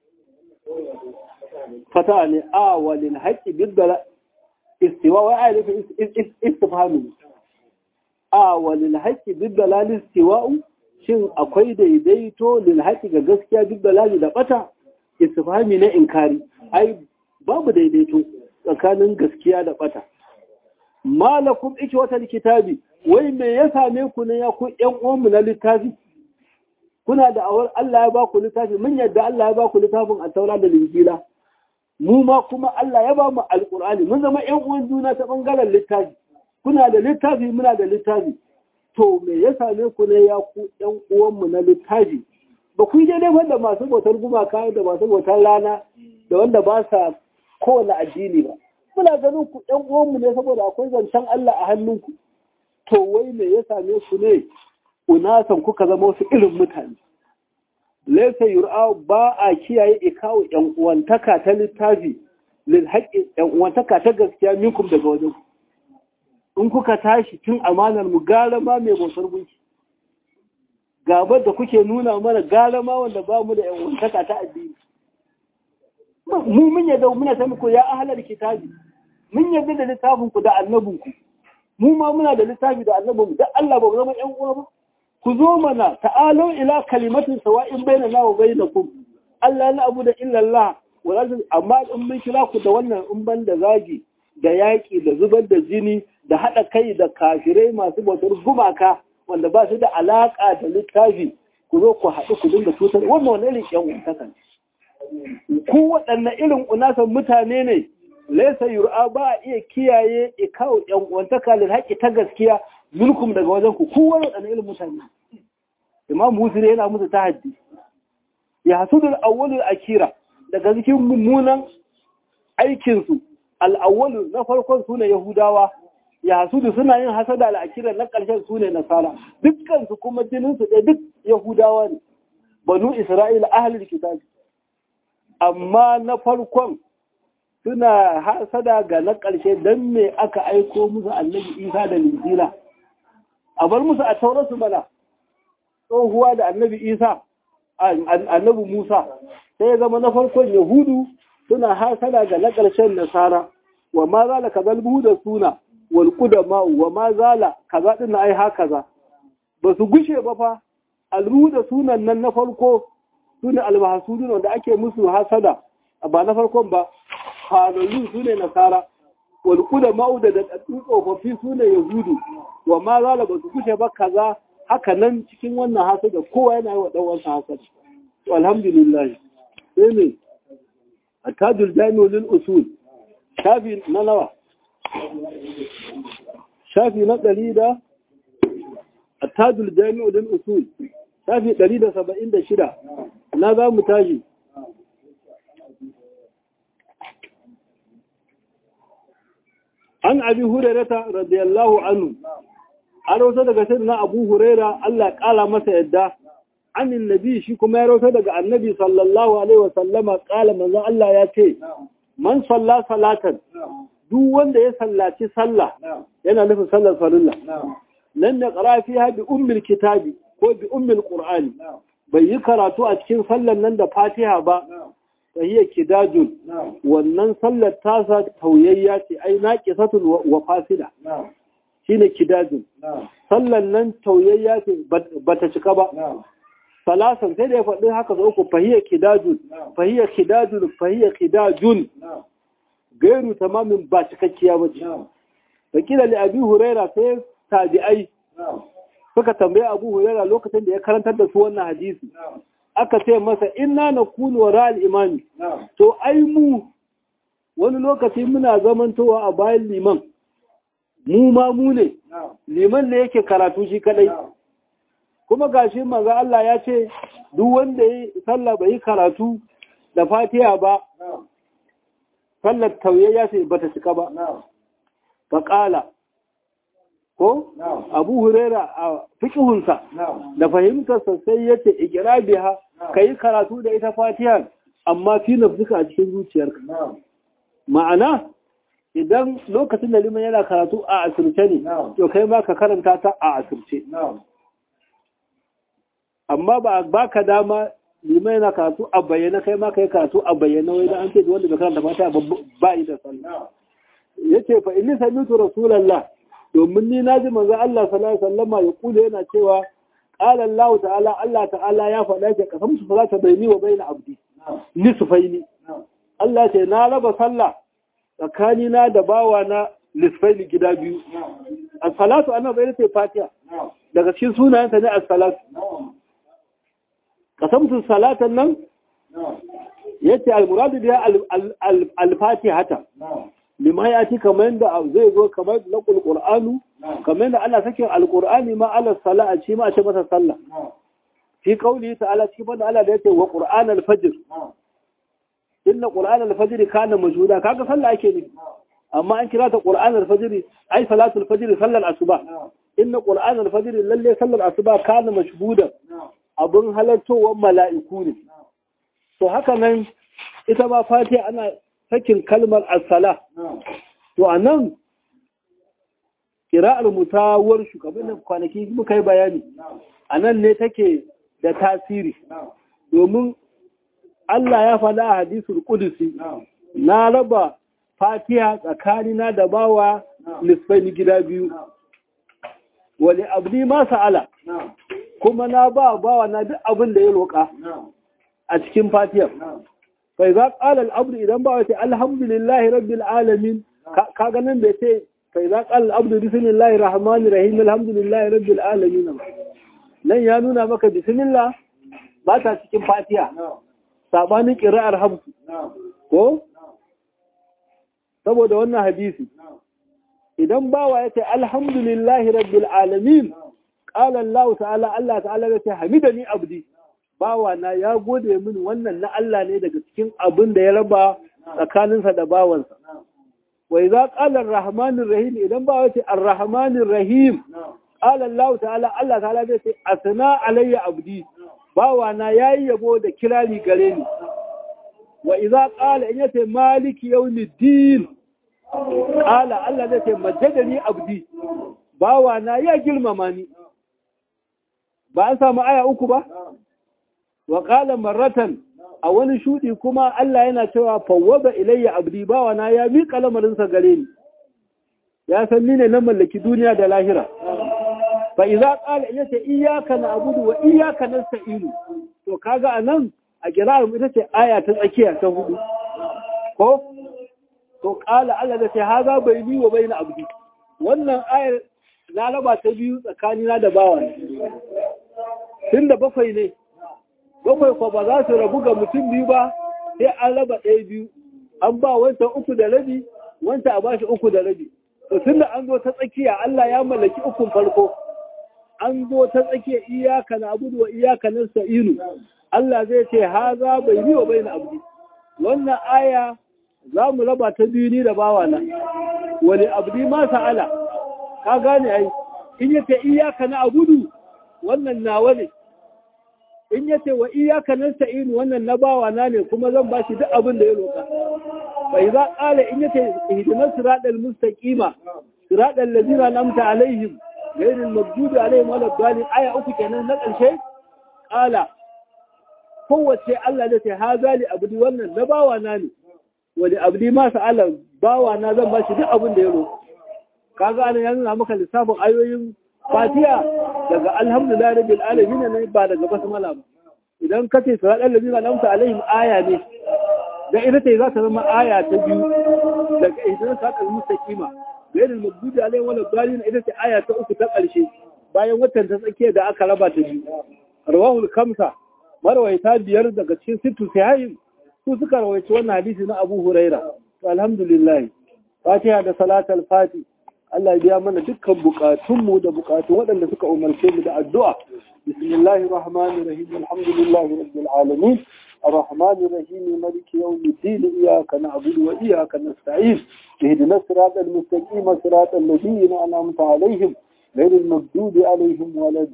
fata ne a walil haqqi bidala istiwa wa ayi istifhami a walil haqqi bidala istiwa'u shin akwai daidaito lil haqqi ga gaskiya bidala da bata istifhami ne inkari ai babu daidaito tsakanin gaskiya da bata malakum ikwatal kitabi wai me ya same ku ne ya ku ƴan uwanmu na littafi kuna da awar Allah ya ba ku littafi mun yadda Allah ya ba ku littafin at-taura da injila mu ma kuma Allah ya ba mu alqur'ani mun zama ƴan uwan juna ta bangaren littafi kuna da littafi muna da littafi to me ya same ku ne ya ku ƴan uwanmu na littafi ba ku je dai wanda masu bautar gumaka da masu bautar rana da wanda ba sa kowane addini ba muna ganin ku ƴan uwanmu ne saboda akwai zancen Allah a hannunku to wai me ya same ku ne unasan kuka zama wasu irin mutane laysa yur'a ba a kiyaye ikawo ƴan uwantaka ta littafi lil haqqi ƴan uwantaka ta gaskiya minkum daga wajen in kuka tashi tun amanar mu gara ma mai bautar gunki gabar da kuke nuna mana gara ma wanda ba mu da ƴan uwantaka ta addini mu mun yadda muna ta muku ya ahlal kitabi mun yadda da littafin ku da annabinku mu ma muna da littafi da annabinmu da Allah ba mu zama ƴan uwa ba ku zo mana ta'alu ila kalimatin sawa'in bainana wa bainakum Allah la abu da illa Allah wala amma in mun kira ku da wannan in ban da zagi da yaki da zubar da jini da hada kai da kafirai masu bautar gumaka wanda ba su da alaka da littafi ku zo ku haɗu ku dinga tutar wannan wani irin ƴan uwantaka ku waɗanne irin unasan mutane ne laisa yur'a ba a iya kiyaye ikawo ƴan uwantaka lil haqqi ta gaskiya mulkum daga wajen ku ku wani waɗanne irin mutane imam musiri yana musu tahaddi ya hasudul awwalul akira daga cikin mummunan aikin su al awwalu na farkon sune yahudawa ya hasudu suna yin hasada al akira na ƙarshen sune nasara dukkan su kuma jinin su ɗaya duk yahudawa ne banu isra'ila ahlul kitab amma na farkon suna hasada ga na ƙarshe don me aka aiko musu annabi isa da linjila a bar musu a taurarsu bana tsohuwa da annabi isa annabi musa sai ya zama na farkon yahudu suna hasada ga na ƙarshen nasara wa ma zala ka zalbu da suna wal qudama wa ma zala kaza din ai haka za ba su gushe ba fa alru da sunan nan na farko sune almahsudun wanda ake musu hasada ba na farkon ba halolin su ne nasara walƙu da ma'uda da ɗaɗɗun tsofaffi su ne yahudu wa ma zala ba su kushe ba kaza haka nan cikin wannan hasa da kowa yana yi wa ɗanwansa hasa to alhamdulillah sai ne a tajul jami'ulil usul shafi na nawa shafi na ɗari da a tajul jami'ulil usul shafi ɗari da saba'in da shida na za mu tashi an abi hurairata radiyallahu anhu an rauta daga sayyidina abu huraira Allah kala masa yadda anin nabi shi kuma ya rauta daga annabi sallallahu alaihi wasallama kala manzon Allah ya ce man salla salatan duk wanda ya sallaci sallah yana nufin sallar farilla nan ne qara fiha bi ummil kitabi ko bi ummil qur'ani bai yi karatu a cikin sallar nan da fatiha ba fahiyar kidajun wannan sallar tasa tauyayya ce ai naqisatul wa fasida shine kidajun sallar nan tauyayya ce bata cika ba salasan sai da ya faɗi haka zo ku fahiyar kidajun fahiyar kidajun fahiyar kidajun gairu tamamin ba cikakkiya ba ce wakila li abi huraira sai tabi'ai suka tambaye abu huraira lokacin da ya karantar da su wannan hadisi aka ce masa inna na kunu wa ra'al imami to ai mu wani lokaci muna zamantowa a bayan liman mu ma mu ne liman ne yake karatu shi kadai kuma gashi manzo Allah ya ce duk wanda yi sallah bai karatu da Fatiha ba sallar tauyayya ce bata cika ba fa qala ko Abu Huraira a fiqhunsa da fahimtarsa sai yace ikra biha kai karatu da ita Fatiha amma fi nafsika a cikin zuciyarka ma'ana idan lokacin da liman yana karatu a asirce ne to kai ma ka karanta ta a asirce amma ba baka dama limai yana karatu a bayyana kai ma kai karatu a bayyana wai dan an ce wanda bai karanta fatiha ba yi da sallah yace fa inni sami'tu rasulullah domin ni naji manzo Allah sallallahu alaihi wasallam ya kula yana cewa qala Allah ta'ala Allah ta'ala ya faɗa ke kasam su salata bayni wa bayna abdi nisfaini Allah ce na raba sallah tsakani na da bawa na nisfaini gida biyu as-salatu ana bayyana ce fatiha daga cikin sunayenta ne as-salatu kasamtu salatan nan yace al-muradu biha al-fatihata lima yati kamar da zai zo kamar na qur'anu kamar da Allah sake al-qur'ani ma ala salati shi ma ce masa sallah fi qawli ta'ala cikin da Allah da yace wa qur'an al-fajr inna qur'an al-fajr kana majhuda kaga sallah ake ne amma an kira ta qur'an al-fajr ai salatul fajr sallar asuba inna qur'an al-fajr lalle sallar asuba kana mashhuda abun halattowar mala'iku ne to haka nan ita ma fatiha ana sakin kalmar as-sala to anan qira'ar mutawar shugaban da kwanaki muka yi bayani anan ne take da tasiri domin Allah ya faɗa a hadisul qudusi na raba fatiha tsakanina da bawa nisfaini gida biyu wali abdi ma sa'ala kuma na ba bawa na duk abin da ya roƙa a cikin fatiha fa idza qala al-abdu idan ba wace alhamdulillahi rabbil alamin ka ga nan da yace fa idza qala al-abdu bismillahir rahmanir rahim alhamdulillahi rabbil alamin nan ya nuna maka bismillah ba ta cikin fatiha sabanin qira'ar hamsu ko saboda wannan hadisi idan bawa yace alhamdulillahi rabbil alamin qala Allah ta'ala Allah ta'ala yace hamidani abdi bawa na ya gode mini wannan na Allah ne daga cikin abin da ya raba tsakaninsa da bawansa wa idza qala ar-rahmanir rahim idan bawa yace ar-rahmanir rahim qala Allah ta'ala Allah ta'ala yace asna alayya abdi bawa na yayi yabo da kirari gare ni wa idza qala in yace maliki yawmiddin qala Allah yace majjadani abdi bawa na ya girmama ni ba an samu aya uku ba wa qala marratan a wani shudi kuma Allah yana cewa fawwaba ilayya abdi bawa na ya miƙa lamarin sa gare ni ya san ni ne na mallaki duniya da lahira fa idza qala yace iyyaka na'budu wa iyyaka nasta'in to kaga anan a kira'ar ita ce aya ta tsakiya ta hudu ko to qala Allah da ce haza bayni wa bayna abdi wannan ayar na raba ta biyu tsakanina da bawa tunda bakwai ne bakwai ko ba za su rabu ga mutum biyu ba sai an raba ɗaya biyu an ba wancan uku da rabi wancan a bashi uku da rabi to tunda an zo ta tsakiya Allah ya mallaki ukun farko an zo ta tsakiya iyaka na abudu wa iyaka nasta'inu Allah zai ce haza bayni wa bayna abdi wannan aya za mu raba ta biyu ni da bawana wani abdi ma sa'ala ka gane ai in yace iyaka na abudu wannan nawa ne in yace wa iyaka nasta'in wannan na bawana ne kuma zan bashi duk abin da ya roka fa idza qala in yace ihdinas siratal mustaqima siratal ladina an'amta alaihim ghayril maghdubi alaihim waladdallin aya uku kenan na ƙarshe qala kowace Allah da ta hazali abdi wannan na bawana ne wani abdi ma sa'ala bawana zan bashi duk abin da ya roka kaga ana yana maka lissafin ayoyin Fatiha daga alhamdulillah rabbil alamin ne ba daga basmala ba idan kace siratal ladina an'amta alaihim aya ne da ita ce za ta zama aya ta biyu daga idan siratal mustaqima ghayril maghdubi alaihim waladdallin ita ce aya ta uku ta ƙarshe bayan watan ta tsakiya da aka raba ta biyu rawahul khamsa marwayata biyar daga cikin sittu sahihin su suka rawaici wannan hadisi na Abu Huraira to alhamdulillah Fatiha da salatul Fati Allah ya biya mana dukkan bukatunmu da bukatun waɗanda suka umarce mu da addu'a. Bismillahir Rahmanir Rahim. Alhamdulillahi Rabbil Alamin. Ar-Rahmanir Rahim. Maliki yawmiddin. Iyyaka na'budu wa iyyaka nasta'in. Ihdinas siratal mustaqim. Siratal ladzina an'amta 'alaihim ghayril maghdubi 'alaihim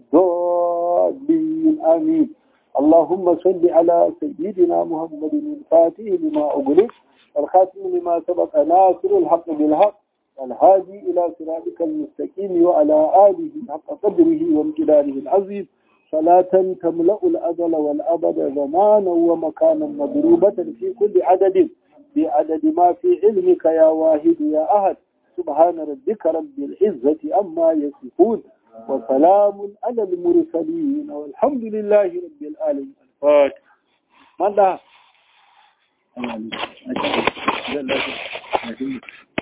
waladdallin. Amin. اللهم صل على سيدنا محمد الفاتح لما أغلق والخاتم لما سبق ناصر الحق بالحق الهادي إلى صراطك المستقيم وعلى آله حق قدره وامتداره العظيم صلاة تملأ الأزل والأبد زمانا ومكانا مضروبة في كل عدد بعدد ما في علمك يا واحد يا أحد سبحان ربك رب العزة عما يصفون وسلام على المرسلين والحمد لله رب العالمين. الفاتحة. ماذا؟